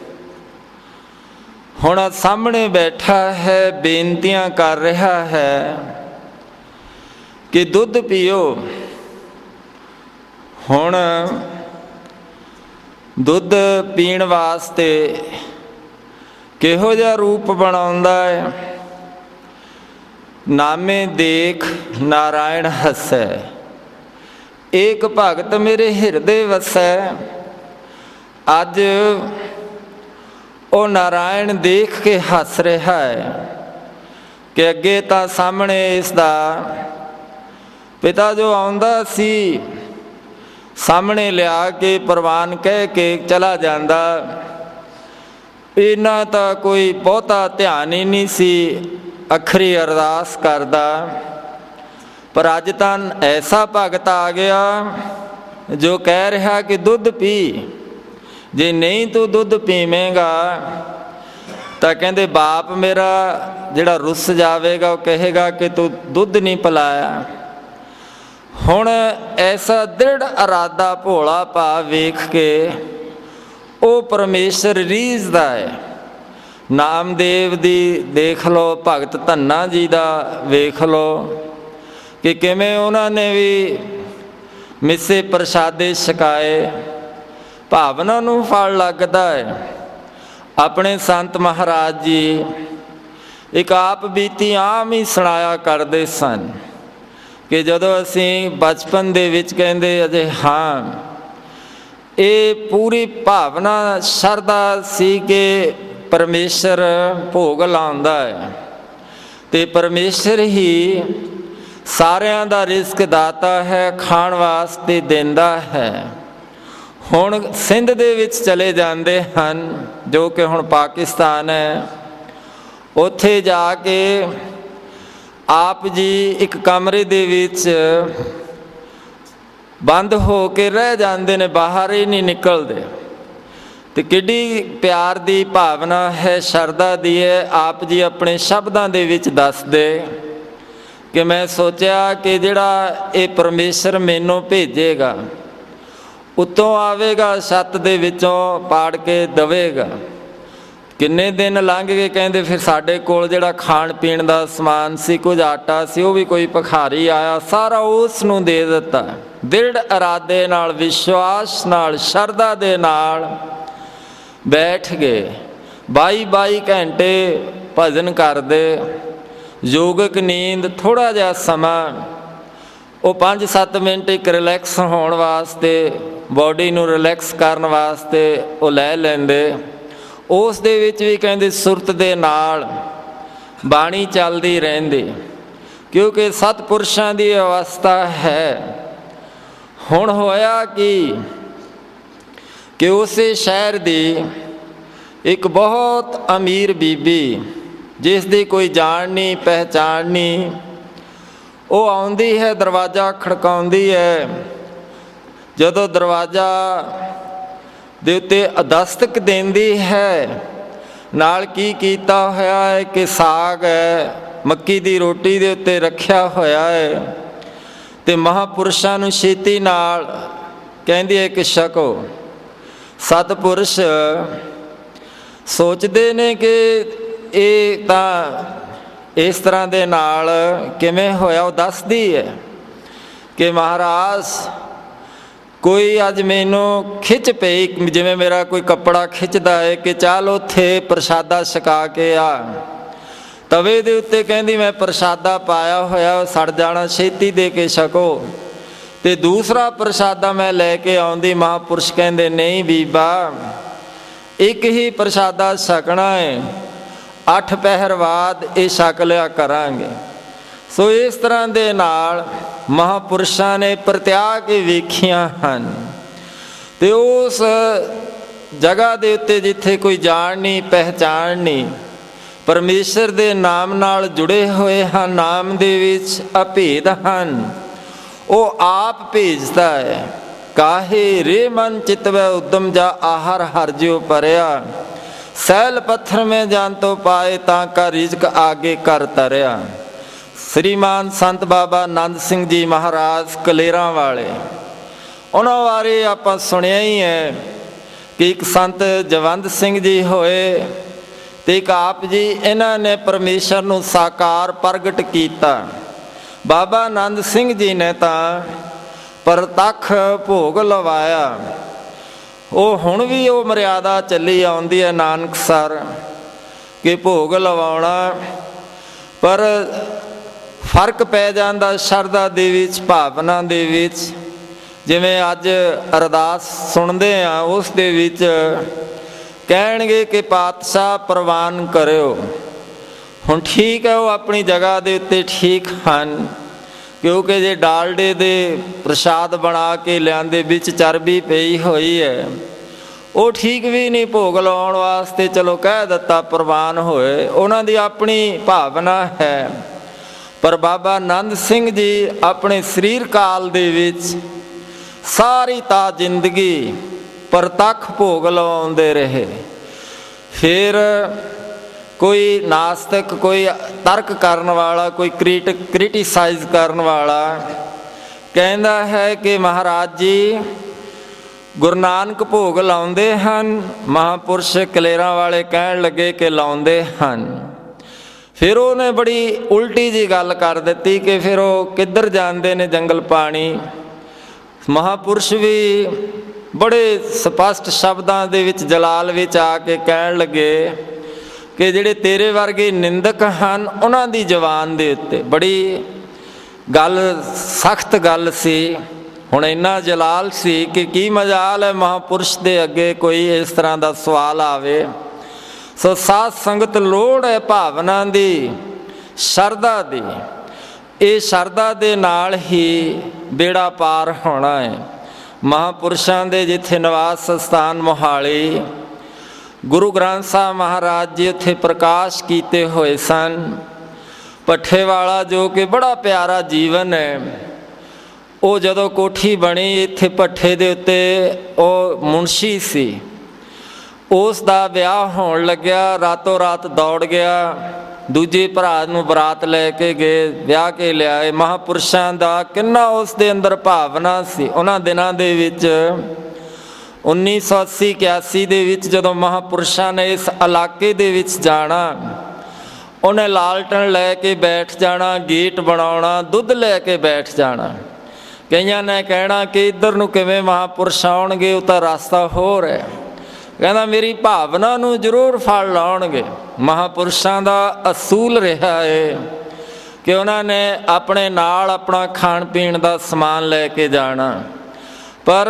हुण सामने बैठा है, बेनतियां कर रहा है कि दुध पियो। हुण दुध पीण वास्ते किहो जिहा रूप बनाउंदा है। नामे देख नारायण हसै, एक भगत मेरे हिरदे वसै। अज वो नारायण देख के हस रहा है कि अगे तो सामने इसका ਪਿਤਾ ਜੋ ਆਉਂਦਾ ਸੀ ਸਾਹਮਣੇ ਲਿਆ ਕੇ ਪ੍ਰਵਾਨ ਕਹਿ ਕੇ ਚਲਾ ਜਾਂਦਾ। ਇਹਨਾਂ ਤਾਂ ਕੋਈ ਬਹੁਤਾ ਧਿਆਨ ਹੀ ਨਹੀਂ ਸੀ ਅੱਖਰੀ ਅਰਦਾਸ ਕਰਦਾ। ਪਰ ਅੱਜ ਤਾਂ ਐਸਾ ਭਗਤ ਆ ਗਿਆ ਜੋ ਕਹਿ ਰਿਹਾ ਕਿ ਦੁੱਧ ਪੀ, ਜੇ ਨਹੀਂ ਤੂੰ ਦੁੱਧ ਪੀਵੇਂਗਾ ਤਾਂ ਕਹਿੰਦੇ ਬਾਪ ਮੇਰਾ ਜਿਹੜਾ ਰੁੱਸ ਜਾਵੇਗਾ, ਉਹ ਕਹੇਗਾ ਕਿ ਤੂੰ ਦੁੱਧ ਨਹੀਂ ਪਿਲਾਇਆ। ਹੁਣ ਐਸਾ ਦ੍ਰਿੜ ਇਰਾਦਾ ਭੋਲਾ ਭਾਵ ਵੇਖ ਕੇ ਉਹ ਪਰਮੇਸ਼ਰ ਰੀਝਦਾ ਹੈ। ਨਾਮਦੇਵ ਦੀ ਦੇਖ ਲਓ, ਭਗਤ ਧੰਨਾ ਜੀ ਦਾ ਵੇਖ ਲਓ ਕਿ ਕਿਵੇਂ ਉਹਨਾਂ ਨੇ ਵੀ ਮਿੱਸੇ ਪ੍ਰਸ਼ਾਦੇ ਛਕਾਏ। ਭਾਵਨਾ ਨੂੰ ਫਲ ਲੱਗਦਾ ਹੈ। ਆਪਣੇ ਸੰਤ ਮਹਾਰਾਜ ਜੀ ਇੱਕ ਆਪ ਬੀਤੀ ਆਮ ਹੀ ਸੁਣਾਇਆ ਕਰਦੇ ਸਨ ਕਿ ਜਦੋਂ ਅਸੀਂ ਬਚਪਨ ਦੇ ਵਿੱਚ ਕਹਿੰਦੇ ਅਜੇ ਹਾਂ, ਇਹ ਪੂਰੀ ਭਾਵਨਾ ਸ਼ਰਧਾ ਸੀ ਕਿ ਪਰਮੇਸ਼ਰ ਭੋਗ ਲਾਉਂਦਾ ਹੈ ਅਤੇ ਪਰਮੇਸ਼ਰ ਹੀ ਸਾਰਿਆਂ ਦਾ ਰਿਜ਼ਕ ਦਾਤਾ ਹੈ, ਖਾਣ ਵਾਸਤੇ ਦਿੰਦਾ ਹੈ। ਹੁਣ ਸਿੰਧ ਦੇ ਵਿੱਚ ਚਲੇ ਜਾਂਦੇ ਹਨ, ਜੋ ਕਿ ਹੁਣ ਪਾਕਿਸਤਾਨ ਹੈ। ਉੱਥੇ ਜਾ ਕੇ ਆਪ ਜੀ ਇੱਕ ਕਮਰੇ ਦੇ ਵਿੱਚ ਬੰਦ ਹੋ ਕੇ ਰਹਿ ਜਾਂਦੇ ਨੇ, ਬਾਹਰ ਹੀ ਨਹੀਂ ਨਿਕਲਦੇ। ਅਤੇ ਕਿੱਡੀ ਪਿਆਰ ਦੀ ਭਾਵਨਾ ਹੈ, ਸ਼ਰਧਾ ਦੀ ਹੈ। ਆਪ ਜੀ ਆਪਣੇ ਸ਼ਬਦਾਂ ਦੇ ਵਿੱਚ ਦੱਸਦੇ ਕਿ ਮੈਂ ਸੋਚਿਆ ਕਿ ਜਿਹੜਾ ਇਹ ਪਰਮੇਸ਼ਰ ਮੈਨੂੰ ਭੇਜੇਗਾ, ਉੱਤੋਂ ਆਵੇਗਾ, ਛੱਤ ਦੇ ਵਿੱਚੋਂ ਪਾੜ ਕੇ ਦੇਵੇਗਾ। ਕਿੰਨੇ ਦਿਨ ਲੰਘ ਗਏ, ਕਹਿੰਦੇ ਫਿਰ ਸਾਡੇ ਕੋਲ ਜਿਹੜਾ ਖਾਣ ਪੀਣ ਦਾ ਸਮਾਨ ਸੀ, ਕੁਝ ਆਟਾ ਸੀ, ਉਹ ਵੀ ਕੋਈ ਭਿਖਾਰੀ ਆਇਆ, ਸਾਰਾ ਉਸ ਨੂੰ ਦੇ ਦਿੱਤਾ। ਦ੍ਰਿੜ ਇਰਾਦੇ ਨਾਲ, ਵਿਸ਼ਵਾਸ ਨਾਲ, ਸ਼ਰਧਾ ਦੇ ਨਾਲ ਬੈਠ ਗਏ। ਬਾਈ ਬਾਈ ਘੰਟੇ ਭਜਨ ਕਰਦੇ। ਯੋਗਿਕ ਨੀਂਦ ਥੋੜ੍ਹਾ ਜਿਹਾ ਸਮਾਂ, ਉਹ ਪੰਜ ਸੱਤ ਮਿੰਟ ਇੱਕ ਰਿਲੈਕਸ ਹੋਣ ਵਾਸਤੇ, ਬੋਡੀ ਨੂੰ ਰਿਲੈਕਸ ਕਰਨ ਵਾਸਤੇ ਉਹ ਲੈ ਲੈਂਦੇ। ਉਸ ਦੇ ਵਿੱਚ ਵੀ ਕਹਿੰਦੇ ਸੁਰਤ ਦੇ ਨਾਲ ਬਾਣੀ ਚੱਲਦੀ ਰਹਿੰਦੀ, ਕਿਉਂਕਿ ਸਤਿਪੁਰਸ਼ਾਂ ਦੀ ਅਵਸਥਾ ਹੈ। ਹੁਣ ਹੋਇਆ ਕਿ ਕਿ ਉਸੇ ਸ਼ਹਿਰ ਦੀ ਇੱਕ ਬਹੁਤ ਅਮੀਰ ਬੀਬੀ, ਜਿਸ ਦੀ ਕੋਈ ਜਾਣ ਨਹੀਂ ਪਹਿਚਾਣ ਨਹੀਂ, ਉਹ ਆਉਂਦੀ ਹੈ, ਦਰਵਾਜ਼ਾ ਖੜਕਾਉਂਦੀ ਹੈ। ਜਦੋਂ ਦਰਵਾਜ਼ਾ ਦੇ ਉੱਤੇ ਦਸਤਕ ਦਿੰਦੀ ਹੈ, ਨਾਲ ਕੀ ਕੀਤਾ ਹੋਇਆ ਹੈ ਕਿ ਸਾਗ ਹੈ, ਮੱਕੀ ਦੀ ਰੋਟੀ ਦੇ ਉੱਤੇ ਰੱਖਿਆ ਹੋਇਆ ਹੈ, ਅਤੇ ਮਹਾਂਪੁਰਸ਼ਾਂ ਨੂੰ ਛੇਤੀ ਨਾਲ ਕਹਿੰਦੀ ਹੈ ਕਿ ਛਕੋ। ਸਤਿਪੁਰਸ਼ ਸੋਚਦੇ ਨੇ ਕਿ ਇਹ ਤਾਂ ਇਸ ਤਰ੍ਹਾਂ ਦੇ ਨਾਲ ਕਿਵੇਂ ਹੋਇਆ। ਉਹ ਦੱਸਦੀ ਹੈ ਕਿ ਮਹਾਰਾਜ ਕੋਈ ਅੱਜ ਮੈਨੂੰ ਖਿੱਚ ਪਈ, ਜਿਵੇਂ ਮੇਰਾ ਕੋਈ ਕੱਪੜਾ ਖਿੱਚਦਾ ਹੈ ਕਿ ਚੱਲ ਉੱਥੇ ਪ੍ਰਸ਼ਾਦਾ ਛਕਾ ਕੇ ਆ। ਤਵੇ ਦੇ ਉੱਤੇ ਕਹਿੰਦੀ ਮੈਂ ਪ੍ਰਸ਼ਾਦਾ ਪਾਇਆ ਹੋਇਆ, ਸੜ ਜਾਣਾ, ਛੇਤੀ ਦੇ ਕੇ ਛਕੋ। ਅਤੇ ਦੂਸਰਾ ਪ੍ਰਸ਼ਾਦਾ ਮੈਂ ਲੈ ਕੇ ਆਉਂਦੀ। ਮਹਾਂਪੁਰਸ਼ ਕਹਿੰਦੇ ਨਹੀਂ ਬੀਬਾ, ਇੱਕ ਹੀ ਪ੍ਰਸ਼ਾਦਾ ਛਕਣਾ ਹੈ, ਅੱਠ ਪਹਿਰ ਬਾਅਦ ਇਹ ਛਕ ਲਿਆ ਕਰਾਂਗੇ। ਸੋ ਇਸ ਤਰ੍ਹਾਂ ਦੇ ਨਾਲ ਮਹਾਂਪੁਰਸ਼ਾਂ ਨੇ ਪ੍ਰਤਿਆ ਕੇ ਵੇਖੀਆਂ ਹਨ। ਅਤੇ ਉਸ ਜਗ੍ਹਾ ਦੇ ਉੱਤੇ ਜਿੱਥੇ ਕੋਈ ਜਾਣ ਨਹੀਂ ਪਹਿਚਾਣ ਨਹੀਂ, ਪਰਮੇਸ਼ਰ ਦੇ ਨਾਮ ਨਾਲ ਜੁੜੇ ਹੋਏ ਹਨ, ਨਾਮ ਦੇ ਵਿੱਚ ਅਭੇਦ ਹਨ, ਉਹ ਆਪ ਭੇਜਦਾ ਹੈ। ਕਾਹੇ ਰੇ ਮਨ ਚਿਤਵੈ ਉਦਮ ਜਾ ਆਹਰ ਹਰ ਜਿਉ ਪਰਿਆ, ਸੈਲ ਪੱਥਰ ਮੈਂ ਜਾਨ ਤੋਂ ਪਾਏ ਤਾਂ ਕਾ ਰਿਜ਼ਕ ਆਗੇ ਕਰ ਤਰਿਆ। ਸ੍ਰੀਮਾਨ ਸੰਤ ਬਾਬਾ ਆਨੰਦ ਸਿੰਘ ਜੀ ਮਹਾਰਾਜ ਕਲੇਰਾਂ ਵਾਲੇ, ਉਹਨਾਂ ਬਾਰੇ ਆਪਾਂ ਸੁਣਿਆ ਹੀ ਹੈ ਕਿ ਇੱਕ ਸੰਤ ਜਵੰਦ ਸਿੰਘ ਜੀ ਹੋਏ ਅਤੇ ਇੱਕ ਆਪ ਜੀ, ਇਹਨਾਂ ਨੇ ਪਰਮੇਸ਼ਰ ਨੂੰ ਸਾਕਾਰ ਪ੍ਰਗਟ ਕੀਤਾ। ਬਾਬਾ ਆਨੰਦ ਸਿੰਘ ਜੀ ਨੇ ਤਾਂ ਪ੍ਰਤੱਖ ਭੋਗ ਲਵਾਇਆ। ਉਹ ਹੁਣ ਵੀ ਉਹ ਮਰਿਆਦਾ ਚੱਲੀ ਆਉਂਦੀ ਹੈ ਨਾਨਕਸਰ ਕਿ ਭੋਗ ਲਵਾਉਣਾ, ਪਰ ਫਰਕ ਪੈ ਜਾਂਦਾ ਸ਼ਰਧਾ ਦੇ ਵਿੱਚ, ਭਾਵਨਾ ਦੇ ਵਿੱਚ। ਜਿਵੇਂ ਅੱਜ ਅਰਦਾਸ ਸੁਣਦੇ ਹਾਂ, ਉਸ ਦੇ ਵਿੱਚ ਕਹਿਣਗੇ ਕਿ ਪਾਤਸ਼ਾਹ ਪ੍ਰਵਾਨ ਕਰਿਓ। ਹੁਣ ਠੀਕ ਹੈ, ਉਹ ਆਪਣੀ ਜਗ੍ਹਾ ਦੇ ਉੱਤੇ ਠੀਕ ਹਨ, ਕਿਉਂਕਿ ਜੇ ਡਾਲਡੇ ਦੇ ਪ੍ਰਸ਼ਾਦ ਬਣਾ ਕੇ ਲਿਆਂਦੇ ਵਿੱਚ ਚਰਬੀ ਪਈ ਹੋਈ ਹੈ, ਉਹ ਠੀਕ ਵੀ ਨਹੀਂ ਭੋਗ ਲਾਉਣ ਵਾਸਤੇ ਚਲੋ ਕਹਿ ਦਿੱਤਾ ਪ੍ਰਵਾਨ ਹੋਏ, ਉਹਨਾਂ ਦੀ ਆਪਣੀ ਭਾਵਨਾ ਹੈ। ਪਰ ਬਾਬਾ ਨੰਦ ਸਿੰਘ ਜੀ ਆਪਣੇ ਸਰੀਰ ਕਾਲ ਦੇ ਵਿੱਚ ਸਾਰੀ ਤਾ ਜ਼ਿੰਦਗੀ ਪ੍ਰਤੱਖ ਭੋਗ ਲਵਾਉਂਦੇ ਰਹੇ। ਫਿਰ ਕੋਈ ਨਾਸਤਿਕ, ਕੋਈ ਤਰਕ ਕਰਨ ਵਾਲਾ, ਕੋਈ ਕ੍ਰਿਟ ਕ੍ਰਿਟੀਸਾਈਜ਼ ਕਰਨ ਵਾਲਾ ਕਹਿੰਦਾ ਹੈ ਕਿ ਮਹਾਰਾਜ ਜੀ ਗੁਰੂ ਨਾਨਕ ਭੋਗ ਲਾਉਂਦੇ ਹਨ। ਮਹਾਂਪੁਰਸ਼ ਕਲੇਰਾਂ ਵਾਲੇ ਕਹਿਣ ਲੱਗੇ ਕਿ ਲਾਉਂਦੇ ਹਨ। ਫਿਰ ਉਹਨੇ ਬੜੀ ਉਲਟੀ ਜਿਹੀ ਗੱਲ ਕਰ ਦਿੱਤੀ ਕਿ ਫਿਰ ਉਹ ਕਿੱਧਰ ਜਾਂਦੇ ਨੇ ਜੰਗਲ ਪਾਣੀ। ਮਹਾਂਪੁਰਸ਼ ਵੀ ਬੜੇ ਸਪਸ਼ਟ ਸ਼ਬਦਾਂ ਦੇ ਵਿੱਚ ਜਲਾਲ ਵਿੱਚ ਆ ਕੇ ਕਹਿਣ ਲੱਗੇ ਕਿ ਜਿਹੜੇ ਤੇਰੇ ਵਰਗੇ ਨਿੰਦਕ ਹਨ ਉਹਨਾਂ ਦੀ ਜ਼ੁਬਾਨ ਦੇ ਉੱਤੇ ਬੜੀ ਗੱਲ ਸਖਤ ਗੱਲ ਸੀ। ਹੁਣ ਇੰਨਾ ਜਲਾਲ ਸੀ ਕਿ ਕੀ ਮਜਾਲ ਹੈ ਮਹਾਂਪੁਰਸ਼ ਦੇ ਅੱਗੇ ਕੋਈ ਇਸ ਤਰ੍ਹਾਂ ਦਾ ਸਵਾਲ ਆਵੇ। ਸੋ ਸਾਧ ਸੰਗਤ ਲੋੜ ਹੈ ਭਾਵਨਾ ਦੀ, ਸ਼ਰਧਾ ਦੀ। ਇਹ ਸ਼ਰਧਾ ਦੇ ਨਾਲ ਹੀ ਬੇੜਾ ਪਾਰ ਹੋਣਾ ਹੈ। ਮਹਾਂਪੁਰਸ਼ਾਂ ਦੇ ਜਿੱਥੇ ਨਿਵਾਸ ਸਥਾਨ ਮੋਹਾਲੀ, ਗੁਰੂ ਗ੍ਰੰਥ ਸਾਹਿਬ ਮਹਾਰਾਜ ਜੀ ਉੱਥੇ ਪ੍ਰਕਾਸ਼ ਕੀਤੇ ਹੋਏ ਸਨ। ਭੱਠੇ ਵਾਲਾ ਜੋ ਕਿ ਬੜਾ ਪਿਆਰਾ ਜੀਵਨ ਹੈ, ਉਹ ਜਦੋਂ ਕੋਠੀ ਬਣੀ ਇੱਥੇ ਭੱਠੇ ਦੇ ਉੱਤੇ, ਉਹ ਮੁਨਸ਼ੀ ਸੀ, ਉਸ ਦਾ ਵਿਆਹ ਹੋਣ ਲੱਗਿਆ, ਰਾਤੋਂ ਰਾਤ ਦੌੜ ਗਿਆ, ਦੂਜੇ ਭਰਾ ਨੂੰ ਬਰਾਤ ਲੈ ਕੇ ਗਏ, ਵਿਆਹ ਕੇ ਲਿਆਏ। ਮਹਾਂਪੁਰਸ਼ਾਂ ਦਾ ਕਿੰਨਾ ਉਸ ਦੇ ਅੰਦਰ ਭਾਵਨਾ ਸੀ। ਉਹਨਾਂ ਦਿਨਾਂ ਦੇ ਵਿੱਚ ਉੱਨੀ ਸੌ ਅੱਸੀ ਇਕਿਆਸੀ ਦੇ ਵਿੱਚ ਜਦੋਂ ਮਹਾਂਪੁਰਸ਼ਾਂ ਨੇ ਇਸ ਇਲਾਕੇ ਦੇ ਵਿੱਚ ਜਾਣਾ, ਉਹਨੇ ਲਾਲਟਨ ਲੈ ਕੇ ਬੈਠ ਜਾਣਾ, ਗੇਟ ਬਣਾਉਣਾ, ਦੁੱਧ ਲੈ ਕੇ ਬੈਠ ਜਾਣਾ। ਕਈਆਂ ਨੇ ਕਹਿਣਾ ਕਿ ਇੱਧਰ ਨੂੰ ਕਿਵੇਂ ਮਹਾਂਪੁਰਸ਼ ਆਉਣਗੇ, ਉਹ ਤਾਂ ਰਸਤਾ ਹੋਰ ਹੈ। ਕਹਿੰਦਾ ਮੇਰੀ ਭਾਵਨਾ ਨੂੰ ਜ਼ਰੂਰ ਫੜ ਲਾਉਣਗੇ। ਮਹਾਂਪੁਰਸ਼ਾਂ ਦਾ ਅਸੂਲ ਰਿਹਾ ਹੈ ਕਿ ਉਹਨਾਂ ਨੇ ਆਪਣੇ ਨਾਲ ਆਪਣਾ ਖਾਣ ਪੀਣ ਦਾ ਸਮਾਨ ਲੈ ਕੇ ਜਾਣਾ। ਪਰ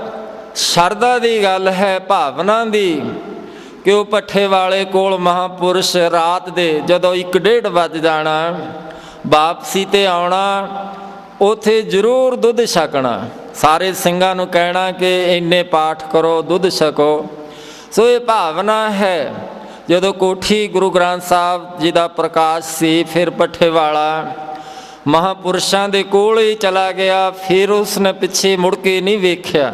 ਸ਼ਰਧਾ ਦੀ ਗੱਲ ਹੈ, ਭਾਵਨਾ ਦੀ, ਕਿ ਉਹ ਭੱਠੇ ਵਾਲੇ ਕੋਲ ਮਹਾਂਪੁਰਸ਼ ਰਾਤ ਦੇ ਜਦੋਂ ਇੱਕ ਡੇਢ ਵੱਜ ਜਾਣਾ, ਵਾਪਸੀ 'ਤੇ ਆਉਣਾ, ਉੱਥੇ ਜ਼ਰੂਰ ਦੁੱਧ ਛਕਣਾ। ਸਾਰੇ ਸਿੰਘਾਂ ਨੂੰ ਕਹਿਣਾ ਕਿ ਇੰਨੇ ਪਾਠ ਕਰੋ, ਦੁੱਧ ਛਕੋ। ਸੋ ਇਹ ਭਾਵਨਾ ਹੈ। ਜਦੋਂ ਕੋਠੀ ਗੁਰੂ ਗ੍ਰੰਥ ਸਾਹਿਬ ਜੀ ਦਾ ਪ੍ਰਕਾਸ਼ ਸੀ, ਫਿਰ ਭੱਠੇ ਵਾਲਾ ਮਹਾਂਪੁਰਸ਼ਾਂ ਦੇ ਕੋਲ ਹੀ ਚਲਾ ਗਿਆ। ਫਿਰ ਉਸਨੇ ਪਿੱਛੇ ਮੁੜ ਕੇ ਨਹੀਂ ਵੇਖਿਆ।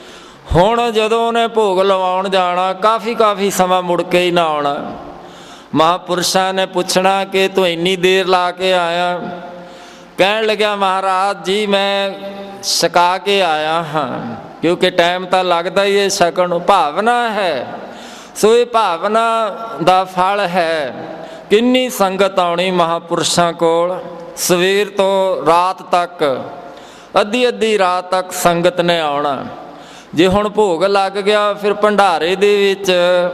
ਹੁਣ ਜਦੋਂ ਉਹਨੇ ਭੋਗ ਲਵਾਉਣ ਜਾਣਾ, ਕਾਫੀ ਕਾਫੀ ਸਮਾਂ ਮੁੜ ਕੇ ਹੀ ਨਾ ਆਉਣਾ। ਮਹਾਂਪੁਰਸ਼ਾਂ ਨੇ ਪੁੱਛਣਾ ਕਿ ਤੂੰ ਇੰਨੀ ਦੇਰ ਲਾ ਕੇ ਆਇਆ। ਕਹਿਣ ਲੱਗਿਆ ਮਹਾਰਾਜ ਜੀ ਮੈਂ ਛਕਾ ਕੇ ਆਇਆ ਹਾਂ, ਕਿਉਂਕਿ ਟਾਈਮ ਤਾਂ ਲੱਗਦਾ ਹੀ ਹੈ ਛਕਣ ਨੂੰ। ਭਾਵਨਾ ਹੈ। ਸੋ ਇਹ ਭਾਵਨਾ ਦਾ ਫਲ ਹੈ। ਕਿੰਨੀ ਸੰਗਤ ਆਉਣੀ ਮਹਾਂਪੁਰਸ਼ਾਂ ਕੋਲ, ਸਵੇਰ ਤੋਂ ਰਾਤ ਤੱਕ, ਅੱਧੀ ਅੱਧੀ ਰਾਤ ਤੱਕ ਸੰਗਤ ਨੇ ਆਉਣਾ। ਜੇ ਹੁਣ ਭੋਗ ਲੱਗ ਗਿਆ, ਫਿਰ ਭੰਡਾਰੇ ਦੇ ਵਿੱਚ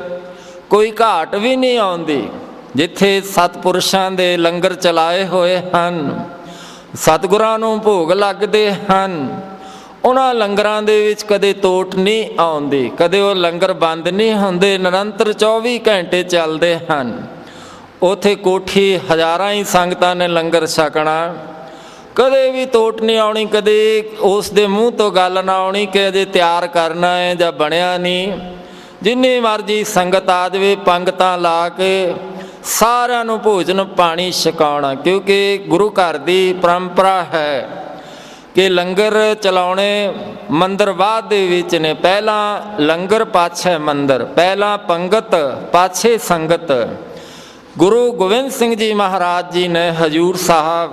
ਕੋਈ ਘਾਟ ਵੀ ਨਹੀਂ ਆਉਂਦੀ। ਜਿੱਥੇ ਸਤਿਪੁਰਸ਼ਾਂ ਦੇ ਲੰਗਰ ਚਲਾਏ ਹੋਏ ਹਨ, ਸਤਿਗੁਰਾਂ ਨੂੰ ਭੋਗ ਲੱਗਦੇ ਹਨ, ਉਹਨਾਂ ਲੰਗਰਾਂ ਦੇ ਵਿੱਚ ਕਦੇ ਤੋਟ ਨਹੀਂ ਆਉਂਦੀ, ਕਦੇ ਉਹ ਲੰਗਰ ਬੰਦ ਨਹੀਂ ਹੁੰਦੇ, ਨਿਰੰਤਰ ਚੌਵੀ ਘੰਟੇ ਚੱਲਦੇ ਹਨ। ਉੱਥੇ ਕੋਠੀ ਹਜ਼ਾਰਾਂ ਹੀ ਸੰਗਤਾਂ ਨੇ ਲੰਗਰ ਛਕਣਾ, ਕਦੇ ਵੀ ਤੋਟ ਨਹੀਂ ਆਉਣੀ, ਕਦੇ ਉਸ ਦੇ ਮੂੰਹ ਤੋਂ ਗੱਲ ਨਾ ਆਉਣੀ ਕਿ ਅਜੇ ਤਿਆਰ ਕਰਨਾ ਹੈ ਜਾਂ ਬਣਿਆ ਨਹੀਂ। ਜਿੰਨੀ ਮਰਜ਼ੀ ਸੰਗਤ ਆ ਜਾਵੇ, ਪੰਗਤਾਂ ਲਾ ਕੇ ਸਾਰਿਆਂ ਨੂੰ ਭੋਜਨ ਪਾਣੀ ਛਕਾਉਣਾ। ਕਿਉਂਕਿ ਗੁਰੂ ਘਰ ਦੀ ਪਰੰਪਰਾ ਹੈ ਕਿ ਲੰਗਰ ਚਲਾਉਣੇ ਮੰਦਰ ਬਾਅਦ ਦੇ ਵਿੱਚ ਨੇ। ਪਹਿਲਾਂ ਲੰਗਰ, ਪਾਛੇ ਮੰਦਰ, ਪਹਿਲਾਂ ਪੰਗਤ, ਪਾਛੇ ਸੰਗਤ। ਗੁਰੂ ਗੋਬਿੰਦ ਸਿੰਘ ਜੀ ਮਹਾਰਾਜ ਜੀ ਨੇ ਹਜ਼ੂਰ ਸਾਹਿਬ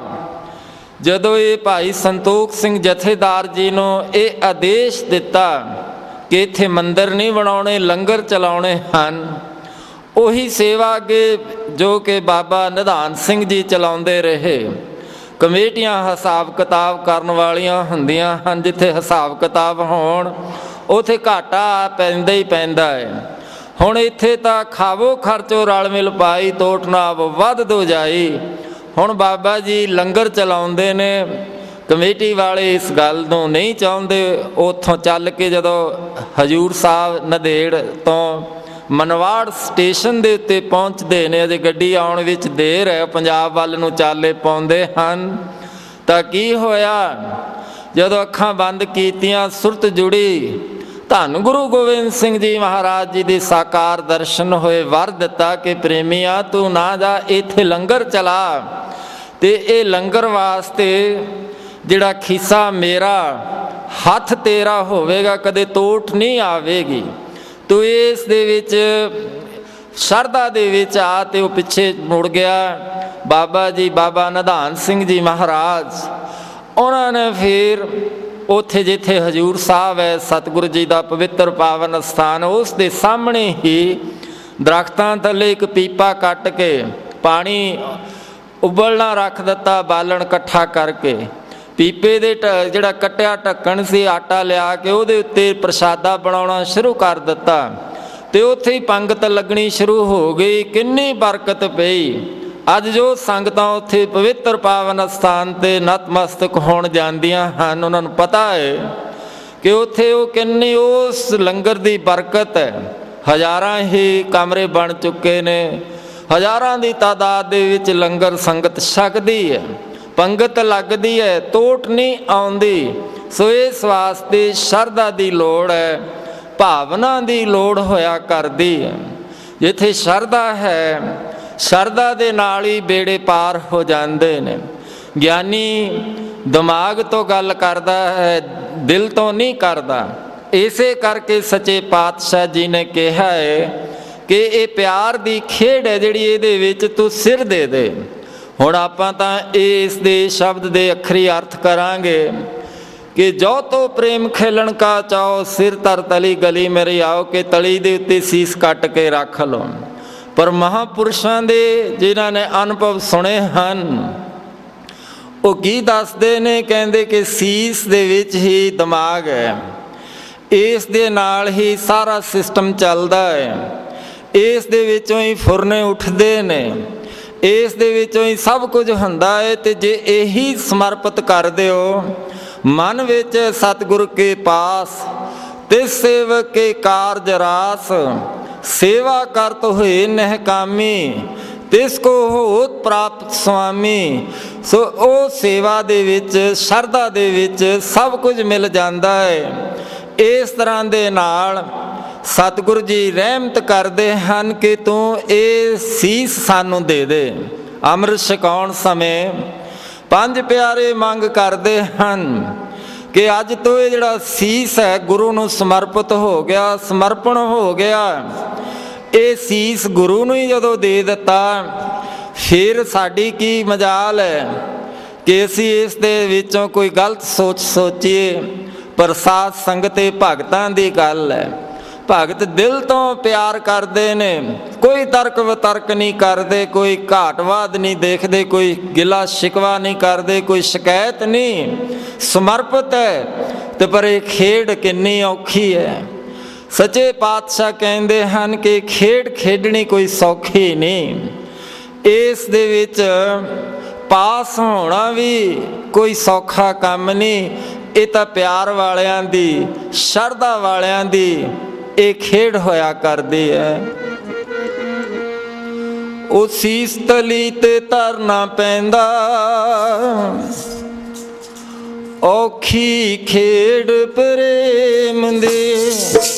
ਜਦੋਂ ਇਹ ਭਾਈ ਸੰਤੋਖ ਸਿੰਘ ਜਥੇਦਾਰ ਜੀ ਨੂੰ ਇਹ ਆਦੇਸ਼ ਦਿੱਤਾ ਕਿ ਇੱਥੇ ਮੰਦਰ ਨਹੀਂ ਬਣਾਉਣੇ, ਲੰਗਰ ਚਲਾਉਣੇ ਹਨ, ਉਹੀ ਸੇਵਾ ਅੱਗੇ ਜੋ ਕਿ ਬਾਬਾ ਨਿਧਾਨ ਸਿੰਘ ਜੀ ਚਲਾਉਂਦੇ ਰਹੇ। ਕਮੇਟੀਆਂ ਹਿਸਾਬ ਕਿਤਾਬ ਕਰਨ ਵਾਲੀਆਂ ਹੁੰਦੀਆਂ ਹਨ। ਜਿੱਥੇ ਹਿਸਾਬ ਕਿਤਾਬ ਹੋਣ ਉੱਥੇ ਘਾਟਾ ਪੈਂਦਾ ਹੀ ਪੈਂਦਾ ਹੈ। ਹੁਣ ਇੱਥੇ ਤਾਂ ਖਾਵੋ ਖਰਚੋ ਰਲ ਮਿਲ ਪਾਈ, ਤੋਟ ਨਾ ਵੱਧ ਦੋ ਜਾਈ। ਹੁਣ ਬਾਬਾ ਜੀ ਲੰਗਰ ਚਲਾਉਂਦੇ ਨੇ, ਕਮੇਟੀ ਵਾਲੇ ਇਸ ਗੱਲ ਨੂੰ ਨਹੀਂ ਚਾਹੁੰਦੇ। ਉੱਥੋਂ ਚੱਲ ਕੇ ਜਦੋਂ ਹਜ਼ੂਰ ਸਾਹਿਬ ਨੰਦੇੜ ਤੋਂ ਮਨਵਾੜ ਸਟੇਸ਼ਨ ਦੇ ਉੱਤੇ ਪਹੁੰਚਦੇ ਨੇ, ਅਜੇ ਗੱਡੀ ਆਉਣ ਵਿੱਚ ਦੇਰ ਹੈ, ਪੰਜਾਬ ਵੱਲ ਨੂੰ ਚਾਲੇ ਪਾਉਂਦੇ ਹਨ, ਤਾਂ ਕੀ ਹੋਇਆ? ਜਦੋਂ ਅੱਖਾਂ ਬੰਦ ਕੀਤੀਆਂ, ਸੁਰਤ ਜੁੜੀ, ਧੰਨ ਗੁਰੂ ਗੋਬਿੰਦ ਸਿੰਘ ਜੀ ਮਹਾਰਾਜ ਜੀ ਦੇ ਸਾਕਾਰ ਦਰਸ਼ਨ ਹੋਏ। ਵਰ ਦਿੱਤਾ ਕਿ ਪ੍ਰੇਮੀਆ ਤੂੰ ਨਾ ਜਾ, ਇੱਥੇ ਲੰਗਰ ਚਲਾ, ਤੇ ਇਹ ਲੰਗਰ ਵਾਸਤੇ ਜਿਹੜਾ ਖੀਸਾ ਮੇਰਾ, ਹੱਥ ਤੇਰਾ ਹੋਵੇਗਾ, ਕਦੇ ਤੋਟ ਨਹੀਂ ਆਵੇਗੀ। ਤੂੰ ਇਸ ਦੇ ਵਿੱਚ ਸ਼ਰਧਾ ਦੇ ਵਿੱਚ ਆ। ਤੇ ਉਹ ਪਿੱਛੇ ਮੁੜ ਗਿਆ। ਬਾਬਾ ਜੀ, ਬਾਬਾ ਨਿਧਾਨ ਸਿੰਘ ਜੀ ਮਹਾਰਾਜ, ਉਹਨਾਂ ਨੇ ਫਿਰ ਉੱਥੇ ਜਿੱਥੇ ਹਜ਼ੂਰ ਸਾਹਿਬ ਹੈ, ਸਤਿਗੁਰੂ ਜੀ ਦਾ ਪਵਿੱਤਰ ਪਾਵਨ ਸਥਾਨ, ਉਸ ਦੇ ਸਾਹਮਣੇ ਹੀ ਦਰਖਤਾਂ ਥੱਲੇ ਇੱਕ ਪੀਪਾ ਕੱਟ ਕੇ ਪਾਣੀ ਉਬਲਣਾ ਰੱਖ ਦਿੱਤਾ, ਬਾਲਣ ਇਕੱਠਾ ਕਰਕੇ। ਪੀਪੇ ਦੇ ਜਿਹੜਾ ਕੱਟਿਆ ਢੱਕਣ ਸੀ, ਆਟਾ ਲਿਆ ਕੇ ਉਹਦੇ ਉੱਤੇ ਪ੍ਰਸ਼ਾਦਾ ਬਣਾਉਣਾ ਸ਼ੁਰੂ ਕਰ ਦਿੱਤਾ, ਤੇ ਉੱਥੇ ਹੀ ਪੰਗਤ ਲੱਗਣੀ ਸ਼ੁਰੂ ਹੋ ਗਈ। ਕਿੰਨੀ ਬਰਕਤ ਪਈ। ਅੱਜ ਜੋ ਸੰਗਤਾਂ ਉੱਥੇ ਪਵਿੱਤਰ ਪਾਵਨ ਸਥਾਨ 'ਤੇ ਨਤਮਸਤਕ ਹੋਣ ਜਾਂਦੀਆਂ ਹਨ, ਉਹਨਾਂ ਨੂੰ ਪਤਾ ਹੈ ਕਿ ਉੱਥੇ ਉਹ ਕਿੰਨੀ ਉਸ ਲੰਗਰ ਦੀ ਬਰਕਤ ਹੈ। ਹਜ਼ਾਰਾਂ ਹੀ ਕਮਰੇ ਬਣ ਚੁੱਕੇ ਨੇ, ਹਜ਼ਾਰਾਂ ਦੀ ਤਾਦਾਦ ਦੇ ਵਿੱਚ ਲੰਗਰ ਸੰਗਤ ਛਕਦੀ ਹੈ, ਪੰਗਤ ਲੱਗਦੀ ਹੈ, ਤੋਟ ਨਹੀਂ ਆਉਂਦੀ। ਸੋ ਇਸ ਵਾਸਤੇ ਸ਼ਰਧਾ ਦੀ ਲੋੜ ਹੈ, ਭਾਵਨਾ ਦੀ ਲੋੜ ਹੋਇਆ ਕਰਦੀ ਹੈ। ਜਿੱਥੇ ਸ਼ਰਧਾ ਹੈ, ਸ਼ਰਧਾ ਦੇ ਨਾਲ ਹੀ ਬੇੜੇ ਪਾਰ ਹੋ ਜਾਂਦੇ ਨੇ। ਗਿਆਨੀ ਦਿਮਾਗ ਤੋਂ ਗੱਲ ਕਰਦਾ ਹੈ, ਦਿਲ ਤੋਂ ਨਹੀਂ ਕਰਦਾ। ਇਸੇ ਕਰਕੇ ਸੱਚੇ ਪਾਤਸ਼ਾਹ ਜੀ ਨੇ ਕਿਹਾ ਹੈ ਕਿ ਇਹ ਪਿਆਰ ਦੀ ਖੇਡ ਹੈ ਜਿਹੜੀ, ਇਹਦੇ ਵਿੱਚ ਤੂੰ ਸਿਰ ਦੇ ਦੇ। ਹੁਣ ਆਪਾਂ ਤਾਂ ਇਸ ਦੇ ਸ਼ਬਦ ਦੇ ਅੱਖਰੀ ਅਰਥ ਕਰਾਂਗੇ ਕਿ ਜੋ ਤੋ ਪ੍ਰੇਮ ਖੇਲਣ ਕਾ ਚਾਓ, ਸਿਰ ਤਰ ਤਲੀ ਗਲੀ ਮੇਰੀ ਆਓ, ਕਿ ਤਲੀ ਦੇ ਉੱਤੇ ਸੀਸ ਕੱਟ ਕੇ ਰੱਖ ਲਓ। ਪਰ ਮਹਾਂਪੁਰਸ਼ਾਂ ਦੇ ਜਿਨ੍ਹਾਂ ਨੇ ਅਨੁਭਵ ਸੁਣੇ ਹਨ, ਉਹ ਕੀ ਦੱਸਦੇ ਨੇ? ਕਹਿੰਦੇ ਕਿ ਸੀਸ ਦੇ ਵਿੱਚ ਹੀ ਦਿਮਾਗ ਹੈ, ਇਸ ਦੇ ਨਾਲ ਹੀ ਸਾਰਾ ਸਿਸਟਮ ਚੱਲਦਾ ਹੈ, ਇਸ ਦੇ ਵਿੱਚੋਂ ਹੀ ਫੁਰਨੇ ਉੱਠਦੇ ਨੇ, ਇਸ ਦੇ ਵਿੱਚੋਂ ਹੀ ਸਭ ਕੁਝ ਹੁੰਦਾ ਹੈ। ਤੇ ਜੇ ਇਹੀ ਸਮਰਪਿਤ ਕਰ ਦਿਓ ਮਨ ਵਿੱਚ ਸਤਿਗੁਰ ਕੇ ਪਾਸ, ਤਿਸ ਸੇਵਕ ਕੇ ਕਾਰਜ ਰਾਸ, ਸੇਵਾ ਕਰਤ ਹੋਏ ਨਹਿਕਾਮੀ, ਤਿਸ ਕੋ ਹੋਤ ਪ੍ਰਾਪਤ ਸੁਆਮੀ। ਸੋ ਉਹ ਸੇਵਾ ਦੇ ਵਿੱਚ, ਸ਼ਰਧਾ ਦੇ ਵਿੱਚ ਸਭ ਕੁਝ ਮਿਲ ਜਾਂਦਾ ਹੈ। ਇਸ ਤਰ੍ਹਾਂ ਦੇ ਨਾਲ ਸਤਿਗੁਰੂ ਜੀ ਰਹਿਮਤ ਕਰਦੇ ਹਨ ਕਿ ਤੂੰ ਇਹ ਸੀਸ ਸਾਨੂੰ ਦੇ ਦੇ। ਅੰਮ੍ਰਿਤ ਛਕਾਉਣ ਸਮੇਂ ਪੰਜ ਪਿਆਰੇ ਮੰਗ ਕਰਦੇ ਹਨ ਕਿ ਅੱਜ ਤੋਂ ਇਹ ਜਿਹੜਾ ਸੀਸ ਹੈ ਗੁਰੂ ਨੂੰ ਸਮਰਪਿਤ ਹੋ ਗਿਆ, ਸਮਰਪਣ ਹੋ ਗਿਆ। ਇਹ ਸੀਸ ਗੁਰੂ ਨੂੰ ਹੀ ਜਦੋਂ ਦੇ ਦਿੱਤਾ, ਫਿਰ ਸਾਡੀ ਕੀ ਮਜਾਲ ਹੈ ਕਿ ਅਸੀਂ ਇਸ ਦੇ ਵਿੱਚੋਂ ਕੋਈ ਗਲਤ ਸੋਚ ਸੋਚੀਏ। ਪਰ ਸਾਧ ਸੰਗਤ ਤੇ ਭਗਤਾਂ ਦੀ ਗੱਲ ਹੈ, ਭਗਤ ਦਿਲ ਤੋਂ ਪਿਆਰ ਕਰਦੇ ਨੇ, ਕੋਈ ਤਰਕ ਵਿਤਰਕ ਨਹੀਂ ਕਰਦੇ, ਕੋਈ ਘਾਟਵਾਦ ਨਹੀਂ ਦੇਖਦੇ, ਕੋਈ ਗਿਲਾ ਸ਼ਿਕਵਾ ਨਹੀਂ ਕਰਦੇ, ਕੋਈ ਸ਼ਿਕਾਇਤ ਨਹੀਂ, ਸਮਰਪਿਤ ਹੈ। ਤੇ ਪਰ ਇਹ ਖੇਡ ਕਿੰਨੀ ਔਖੀ ਹੈ। ਸੱਚੇ ਪਾਤਸ਼ਾਹ ਕਹਿੰਦੇ ਹਨ ਕਿ ਖੇਡ ਖੇਡਣੀ ਕੋਈ ਸੌਖੀ ਨਹੀਂ। ਇਸ ਦੇ ਵਿੱਚ ਪਾਸ ਹੋਣਾ ਵੀ ਕੋਈ ਸੌਖਾ ਕੰਮ ਨਹੀਂ। ਇਹ ਤਾਂ ਪਿਆਰ ਵਾਲਿਆਂ ਦੀ, ਸ਼ਰਧਾ ਵਾਲਿਆਂ ਦੀ ਇਹ ਖੇਡ ਹੋਇਆ ਕਰਦੀ ਹੈ। ਉਹ ਸੀਸ ਤਲੀ ਤੇ ਧਰਨਾ ਪੈਂਦਾ, ਔਖੀ ਖੇਡ ਪ੍ਰੇਮ ਦੀ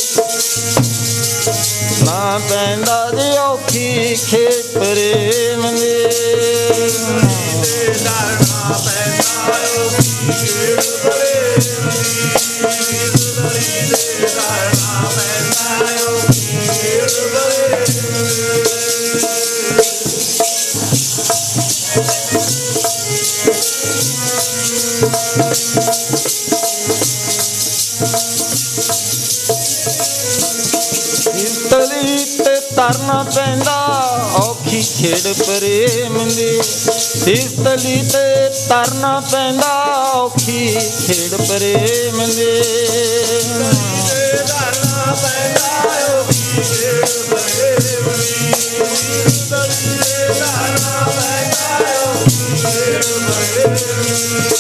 ਨਾ ਪੈਂਦਾ ਜੀ, ਔਖੀ ਖੇਡ ਪ੍ਰੇਮ ਦੀ ਧਰਨਾ ਪੈਂਦਾ, ਔਖੀ ਖੇਡ ਪ੍ਰੇਮ ਦੀ ਧਰਨਾ ਪੈਂਦਾ, ਔਖੀ ਖੇਡ ਪ੍ਰੇਮ ਤਲੀ ਤੇ ਤਰਨਾ ਪੈਂਦਾ, ਔਖੀ ਖੇਡ ਪ੍ਰੇਮ ਦੀ। ਇਸ ਤਲੀ ਤੇ ਤਰਨਾ ਪੈਂਦਾ, ਔਖੀ ਖੇਡ ਪ੍ਰੇਮ ਦੀ ਧਰਨਾ ਪੈਂਦਾ, ਔਖੀ ਖੇਡ ਪ੍ਰੇਮ ਦੀ ਧਰਨਾ ਪੈਂਦਾ, ਔਖੀ ਖੇਡ ਪ੍ਰੇਮ ਦੀ।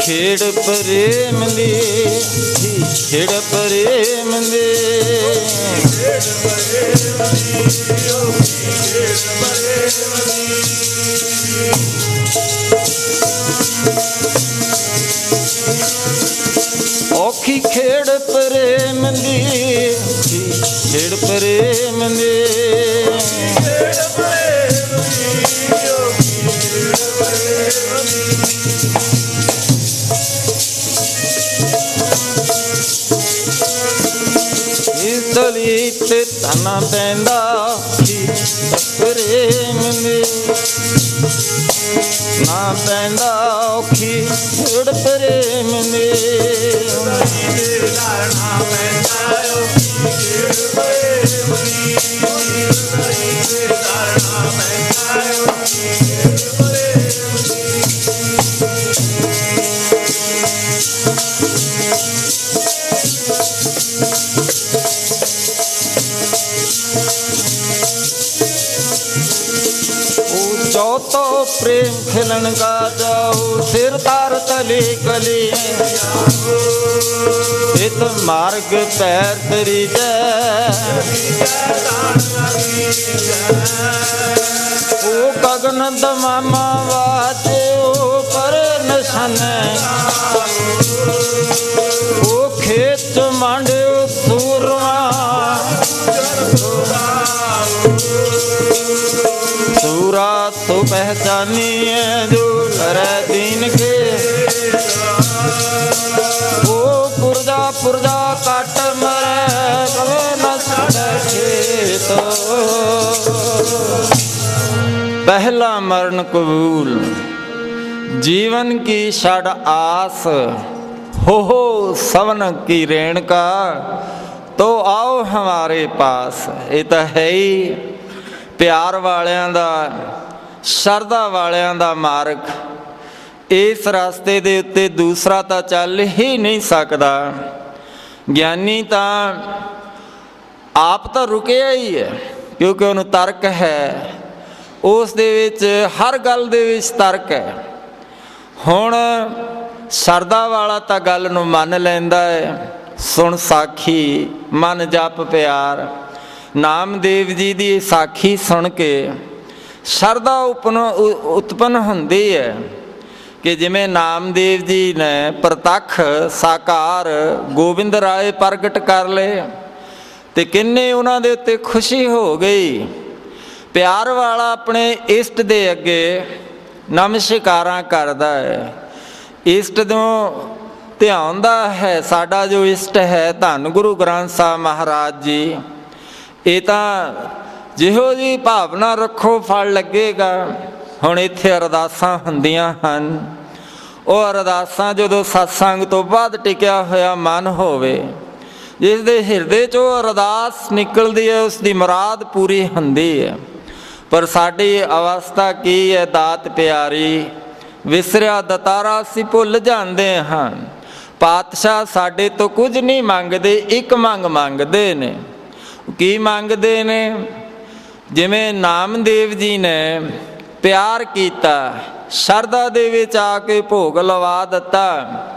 ਖੇੜ ਪ੍ਰੇਮ ਦੀ, ਖੇੜ ਪ੍ਰੇਮ ਦੀ, ਖੇੜ ਪ੍ਰੇਮ ਦੀ, ਖੇੜ ਪ੍ਰੇਮ ਦੀ। ਔਖੀ ਖੇੜ ਪ੍ਰੇਮ ਦੀ, ਖੇੜ ਪ੍ਰੇਮ ਦੀ, ਖੇੜ ਪ੍ਰੇਮ ਦੀ, ਔਖੀ ਖੇੜ ਪ੍ਰੇਮ ਦੀ। ਇਸ ਦਲੀ ਤੇ ਧਨਾ ਪੈਂਦਾ ਪ੍ਰੇਮ ਦੀ, ਨਾ ਪੈਂਦਾ ਔਖੀ ਖੇੜ ਪ੍ਰੇਮ ਦੀ, ਨਾ ਪੈਂਦਾ ਔਖੀ ਖੇੜ ਪ੍ਰੇਮ ਦੀ, ਨਾ ਪੈਂਦਾ ਔਖੀ ਖੇੜ ਪ੍ਰੇਮ ਦੀ। जो तो प्रेम खिलन का जाओ सिर तार तली कली, इत मार्ग पैर तरी ओ गगन दमामा वाजे ओ पर नशन, ओ खेत मांडे सूरमा, सूरा तो पहचानी है जो करे दीन के, ओ पुरजा पुरजा काट मरे कवे न छड़े खेत। पहला मरण कबूल, जीवन की षड आस, हो हो सवन की रेणुका, तो आओ हमारे पास। ये तो है ही प्यार वालियां दा, शरधा वालियां दा मार्ग। इस रास्ते दे उत्ते दूसरा तो चल ही नहीं सकता। ज्ञानी तो आप तो रुकिया ही है, क्योंकि उन्होंने तर्क है, उस दे विच हर गल दे विच तर्क है। हुण शरधा वाला तो गल नूं मन लैंदा है, सुन साखी मन जप प्यार। नामदेव जी की साखी सुन के शरधा उपन उत्पन्न होंदी है कि जिमें नामदेव जी ने प्रतख साकार गोबिंद राय प्रगट कर ले, तो किन्ने उन्हां दे उत्ते खुशी हो गई। प्यार वाला अपने इष्ट दे अगे नमस्कारां करदा है, इष्ट नूं ध्यानदा है। साडा जो इष्ट है धन गुरु ग्रंथ साहब महाराज जी, ये तो जिहो जी भावना रखो फल लगेगा। हुण इत्थे अरदासां हुंदियां हन, वो अरदासां जदों सत्संग तो बाद टिकिया होया मन होवे, जिस दे हिरदे चों अरदास निकलदी है उसकी मुराद पूरी हुंदी है। पर साडी अवस्था की है दात प्यारी, विसरिया दतारा असीं भुल जांदे हां। पातशाह साडे तो कुछ नहीं मंगदे, एक मंग मंगदे ने। की मंगते ने? जिमें नामदेव जी ने प्यार किया, शरधा दे विच आके भोग लवा दिता,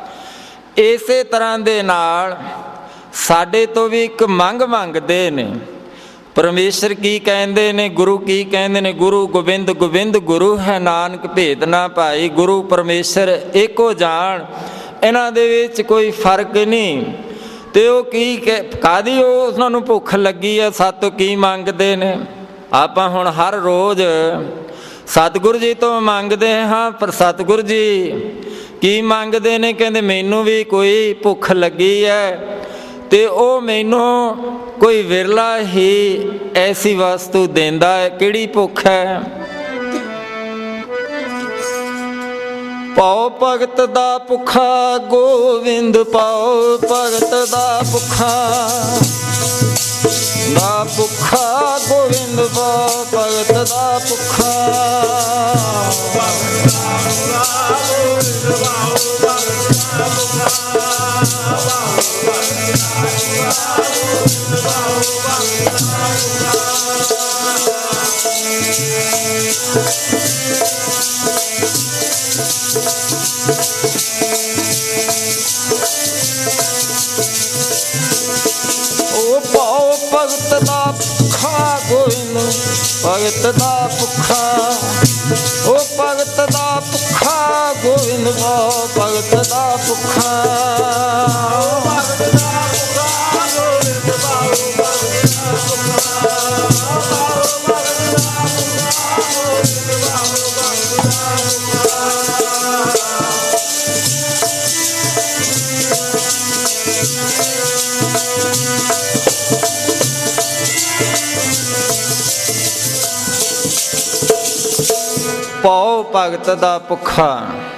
इस तरह दे नाल साडे तो भी एक मंग मंगते ने। परमेश्वर की कहते ने, गुरु की कहते ने, गुरु गोबिंद गोबिंद गुरु है, नानक भेद ना पाई। गुरु परमेश्वर एको जान, इन्हां दे विच कोई फर्क नहीं। तो वो की कादी उन्होंने भुख लगी है, सातों की मंगते ने? आप हुण हर रोज़ सतगुरु जी तो मंगते हाँ, पर सतगुरु जी की मंगते ने? कहते मैनू भी कोई भुख लगी है, तो वो मैनू कोई विरला ही ऐसी वस्तु देंदा है। किहड़ी भुख है? पाओ भगत दा भुखा गोविंद, पाओ भगत दा भुखा दा भुखा गोविंद, पाओ भगत दा भुखा। ਉਹ ਪਾਉ ਭਗਤ ਦਾ ਭੁੱਖਾ ਗੋਬਿੰਦ ਭਗਤ ਦਾ ਭੁੱਖਾ, ਉਹ ਭਗਤ ਦਾ ਭੁੱਖਾ ਗੋਬਿੰਦ ਪਾਉ ਭਗਤ ਦਾ ਭੁੱਖਾ, ਭਗਤ ਦਾ ਭੁੱਖਾ ਗੋਬਿੰਦ ਪਾਉ ਭਗਤ ਦਾ ਭੁੱਖਾ, ਪਾਉ ਭਗਤ ਦਾ ਭੁੱਖਾ।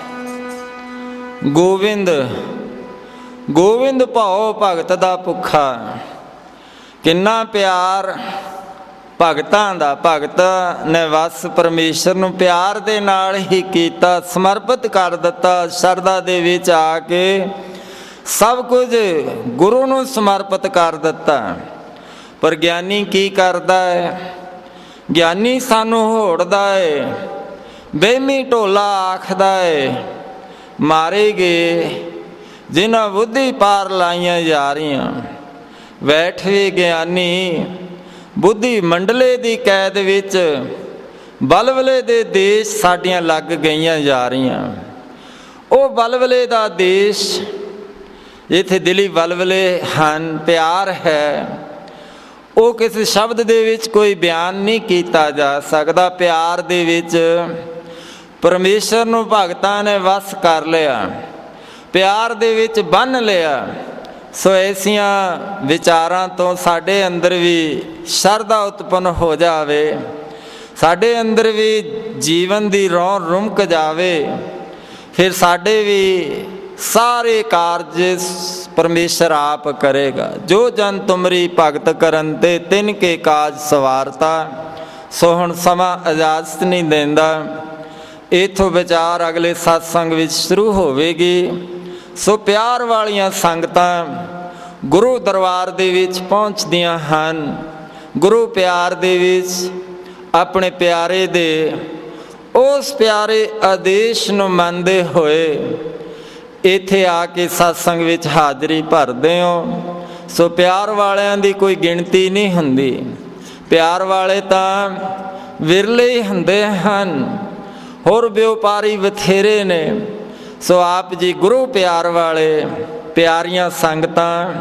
ਗੋਬਿੰਦ ਗੋਬਿੰਦ ਪਾਉ ਭਗਤ ਦਾ ਭੁੱਖਾ। ਕਿੰਨਾ ਪਿਆਰ ਭਗਤਾਂ ਦਾ। ਭਗਤ ਨੇ ਵਸ ਪਰਮੇਸ਼ਰ ਨੂੰ ਪਿਆਰ ਦੇ ਨਾਲ ਹੀ ਕੀਤਾ, ਸਮਰਪਿਤ ਕਰ ਦਿੱਤਾ। ਸ਼ਰਧਾ ਦੇ ਵਿੱਚ ਆ ਕੇ ਸਭ ਕੁਝ ਗੁਰੂ ਨੂੰ ਸਮਰਪਿਤ ਕਰ ਦਿੱਤਾ। ਪਰ ਗਿਆਨੀ ਕੀ ਕਰਦਾ ਹੈ? ਗਿਆਨੀ ਸਾਨੂੰ ਹੋੜਦਾ ਹੈ, ਬਹਿਮੀ ਢੋਲਾ ਆਖਦਾ ਹੈ, ਮਾਰੇ ਗਏ ਜਿਨ੍ਹਾਂ ਬੁੱਧੀ ਪਾਰ ਲਾਈਆਂ ਜਾ ਰਹੀਆਂ। ਬੈਠ ਵੀ ਗਿਆਨੀ ਬੁੱਧੀ ਮੰਡਲੇ ਦੀ ਕੈਦ ਵਿੱਚ, ਬਲਵਲੇ ਦੇ ਦੇਸ਼ ਸਾਡੀਆਂ ਲੱਗ ਗਈਆਂ ਜਾ ਰਹੀਆਂ। ਉਹ ਬਲਵਲੇ ਦਾ ਦੇਸ਼ ਜਿੱਥੇ ਦਿਲੀ ਬਲਵਲੇ ਹਨ, ਪਿਆਰ ਹੈ, ਉਹ ਕਿਸੇ ਸ਼ਬਦ ਦੇ ਵਿੱਚ ਕੋਈ ਬਿਆਨ ਨਹੀਂ ਕੀਤਾ ਜਾ ਸਕਦਾ। ਪਿਆਰ ਦੇ ਵਿੱਚ ਪਰਮੇਸ਼ਰ ਨੂੰ ਭਗਤਾਂ ਨੇ ਵਸ ਕਰ ਲਿਆ, ਪਿਆਰ ਦੇ ਵਿੱਚ ਬੰਨ੍ਹ ਲਿਆ। ਸੋ ਐਸੀਆਂ ਵਿਚਾਰਾਂ ਤੋਂ ਸਾਡੇ ਅੰਦਰ ਵੀ ਸ਼ਰਧਾ ਉਤਪੰਨ ਹੋ ਜਾਵੇ, ਸਾਡੇ ਅੰਦਰ ਵੀ ਜੀਵਨ ਦੀ ਰੌਂ ਰੁਮਕ ਜਾਵੇ। ਫਿਰ ਸਾਡੇ ਵੀ ਸਾਰੇ ਕਾਰਜ ਪਰਮੇਸ਼ਰ ਆਪ ਕਰੇਗਾ। ਜੋ ਜਨ ਤੁਮਰੀ ਭਗਤ ਕਰਨ ਤੇ ਤਿੰਨ ਕੇ ਕਾਜ ਸਵਾਰਤਾ। ਸੋ ਹੁਣ ਸਮਾਂ ਇਜਾਜ਼ਤ ਨਹੀਂ ਦਿੰਦਾ, ਇੱਥੋਂ ਵਿਚਾਰ ਅਗਲੇ ਸਤਸੰਗ ਵਿੱਚ ਸ਼ੁਰੂ ਹੋਵੇਗੀ। ਸੋ ਪਿਆਰ ਵਾਲੀਆਂ ਸੰਗਤਾਂ ਗੁਰੂ ਦਰਬਾਰ ਦੇ ਵਿੱਚ ਪਹੁੰਚਦੀਆਂ ਹਨ। ਗੁਰੂ ਪਿਆਰ ਦੇ ਵਿੱਚ ਆਪਣੇ ਪਿਆਰੇ ਦੇ ਉਸ ਪਿਆਰੇ ਆਦੇਸ਼ ਨੂੰ ਮੰਨਦੇ ਹੋਏ ਇੱਥੇ ਆ ਕੇ ਸਤਸੰਗ ਵਿੱਚ ਹਾਜ਼ਰੀ ਭਰਦੇ ਹੋ। ਸੋ ਪਿਆਰ ਵਾਲਿਆਂ ਦੀ ਕੋਈ ਗਿਣਤੀ ਨਹੀਂ ਹੁੰਦੀ। ਪਿਆਰ ਵਾਲੇ ਤਾਂ ਵਿਰਲੇ ਹੀ ਹੁੰਦੇ ਹਨ, ਹੋਰ ਵਿਉਪਾਰੀ ਬਥੇਰੇ ਨੇ। ਸੋ ਆਪ ਜੀ ਗੁਰੂ ਪਿਆਰ ਵਾਲੇ, ਪਿਆਰੀਆਂ ਸੰਗਤਾਂ,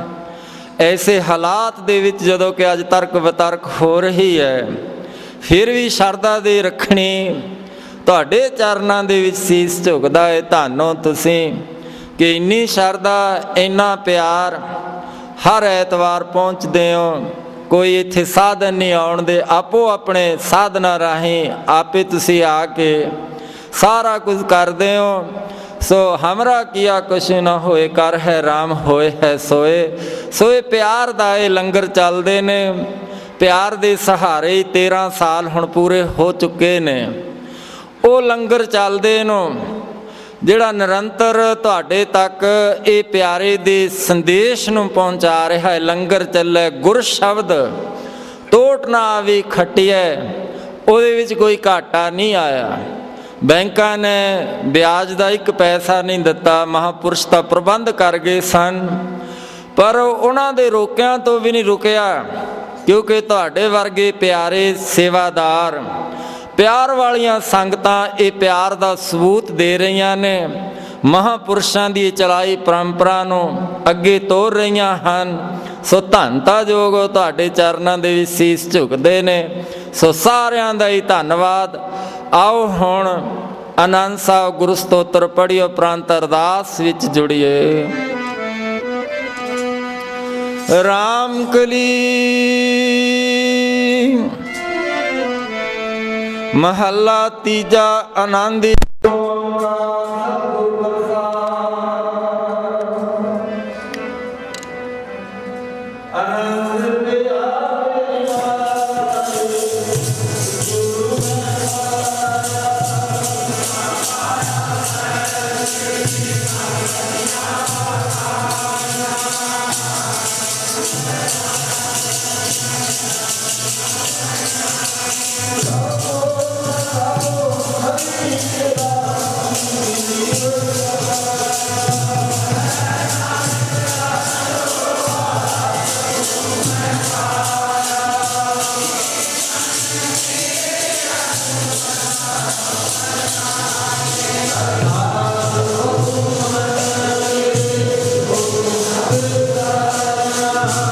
ਐਸੇ ਹਾਲਾਤ ਦੇ ਵਿੱਚ ਜਦੋਂ ਕਿ ਅੱਜ ਤਰਕ ਵਿਤਰਕ ਹੋ ਰਹੀ ਹੈ, ਫਿਰ ਵੀ ਸ਼ਰਧਾ ਦੇ ਰੱਖਣੀ ਤੁਹਾਡੇ ਚਰਨਾਂ ਦੇ ਵਿੱਚ ਸੀਸ ਝੁਕਦਾ ਹੈ। ਧੰਨੋ ਤੁਸੀਂ ਕਿ ਇੰਨੀ ਸ਼ਰਧਾ, ਇੰਨਾ ਪਿਆਰ, ਹਰ ਐਤਵਾਰ ਪਹੁੰਚਦੇ ਹੋ। ਕੋਈ ਇੱਥੇ ਸਾਧਨ ਨਹੀਂ ਆਉਣ ਦੇ, ਆਪੋ ਆਪਣੇ ਸਾਧਨਾਂ ਰਾਹੀਂ ਆਪੇ ਤੁਸੀਂ ਆ ਕੇ ਸਾਰਾ ਕੁਝ ਕਰਦੇ ਹੋ। ਸੋ ਹਮਰਾ ਕੀਆ ਕੁਛ ਨਾ ਹੋਏ, ਕਰ ਹੈ ਰਾਮ ਹੋਏ ਹੈ ਸੋਏ। ਸੋ ਇਹ ਪਿਆਰ ਦਾ ਇਹ ਲੰਗਰ ਚੱਲਦੇ ਨੇ। ਪਿਆਰ ਦੇ ਸਹਾਰੇ ਹੀ ਤੇਰ੍ਹਾਂ ਸਾਲ ਹੁਣ ਪੂਰੇ ਹੋ ਚੁੱਕੇ ਨੇ। ਉਹ ਲੰਗਰ ਚੱਲਦੇ ਨੂੰ ਜਿਹੜਾ ਨਿਰੰਤਰ ਤੁਹਾਡੇ ਤੱਕ ਇਹ ਪਿਆਰੇ ਦੇ ਸੰਦੇਸ਼ ਨੂੰ ਪਹੁੰਚਾ ਰਿਹਾ ਹੈ। ਲੰਗਰ ਚੱਲੇ ਗੁਰ ਸ਼ਬਦ ਟੋਟ ਨਾ ਆਵੀ ਖੱਟਿਐ, ਉਹਦੇ ਵਿੱਚ ਕੋਈ ਘਾਟਾ ਨਹੀਂ ਆਇਆ। ਬੈਂਕਾਂ ਨੇ ਵਿਆਜ ਦਾ ਇੱਕ ਪੈਸਾ ਨਹੀਂ ਦਿੱਤਾ, ਮਹਾਂਪੁਰਸ਼ ਤਾਂ ਪ੍ਰਬੰਧ ਕਰ ਗਏ ਸਨ, ਪਰ ਉਹਨਾਂ ਦੇ ਰੋਕਿਆਂ ਤੋਂ ਵੀ ਨਹੀਂ ਰੁਕਿਆ, ਕਿਉਂਕਿ ਤੁਹਾਡੇ ਵਰਗੇ ਪਿਆਰੇ ਸੇਵਾਦਾਰ, ਪਿਆਰ ਵਾਲੀਆਂ ਸੰਗਤਾਂ ਇਹ ਪਿਆਰ ਦਾ ਸਬੂਤ ਦੇ ਰਹੀਆਂ ਨੇ। ਮਹਾਂਪੁਰਸ਼ਾਂ ਦੀ ਚਲਾਈ ਪਰੰਪਰਾ ਨੂੰ ਅੱਗੇ ਤੋਰ ਰਹੀਆਂ ਹਨ। ਸੋ ਧੰਨਤਾ ਯੋਗ ਤੁਹਾਡੇ ਚਰਨਾਂ ਦੇ ਵਿੱਚ ਸੀਸ ਝੁਕਦੇ ਨੇ। ਸੋ ਸਾਰਿਆਂ ਦਾ ਹੀ ਧੰਨਵਾਦ। ਆਓ ਹੁਣ ਆਨੰਦ ਸਾਹਿਬ ਗੁਰੂ ਸਤੋਤਰ ਪੜ੍ਹੀਏ, ਉਪਰੰਤ ਅਰਦਾਸ ਵਿੱਚ ਜੁੜੀਏ। ਰਾਮ ਕਲੀ ਮਹੱਲਾ ਤੀਜਾ। ਆਨੰਦ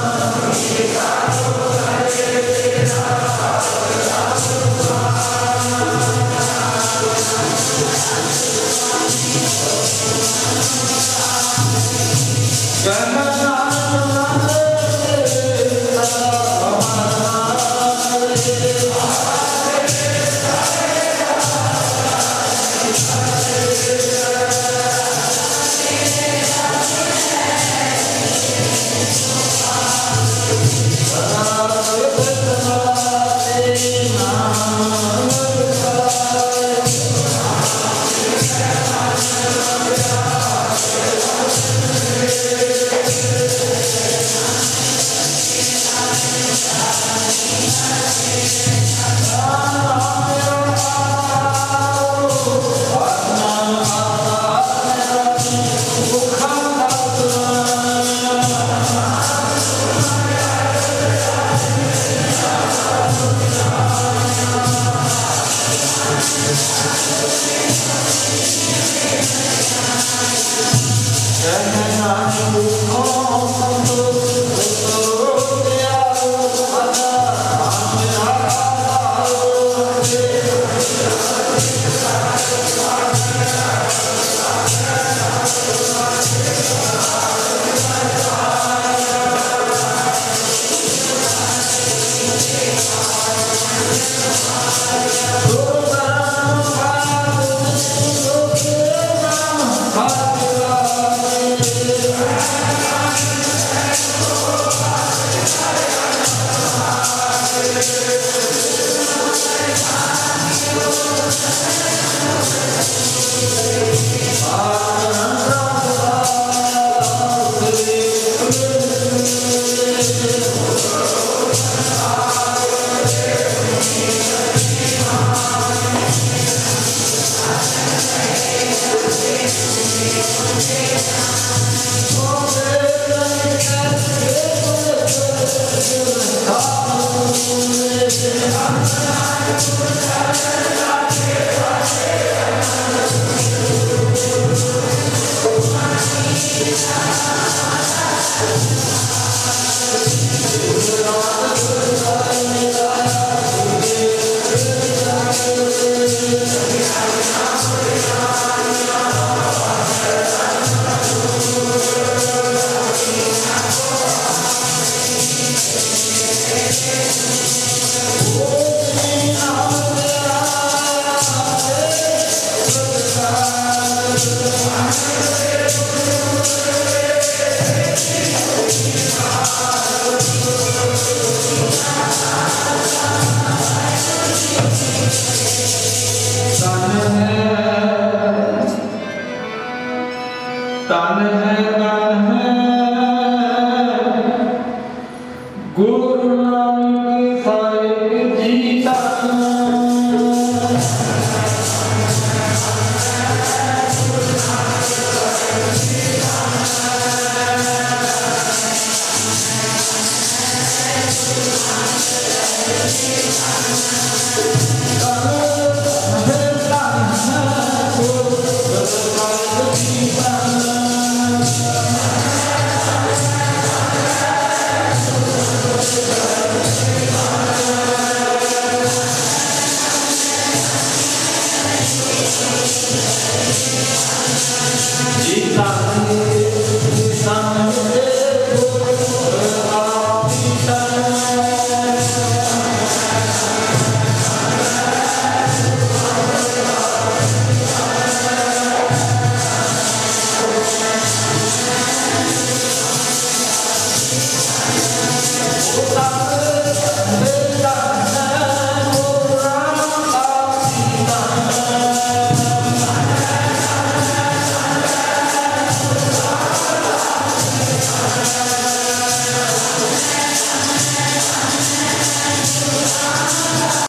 Thank you.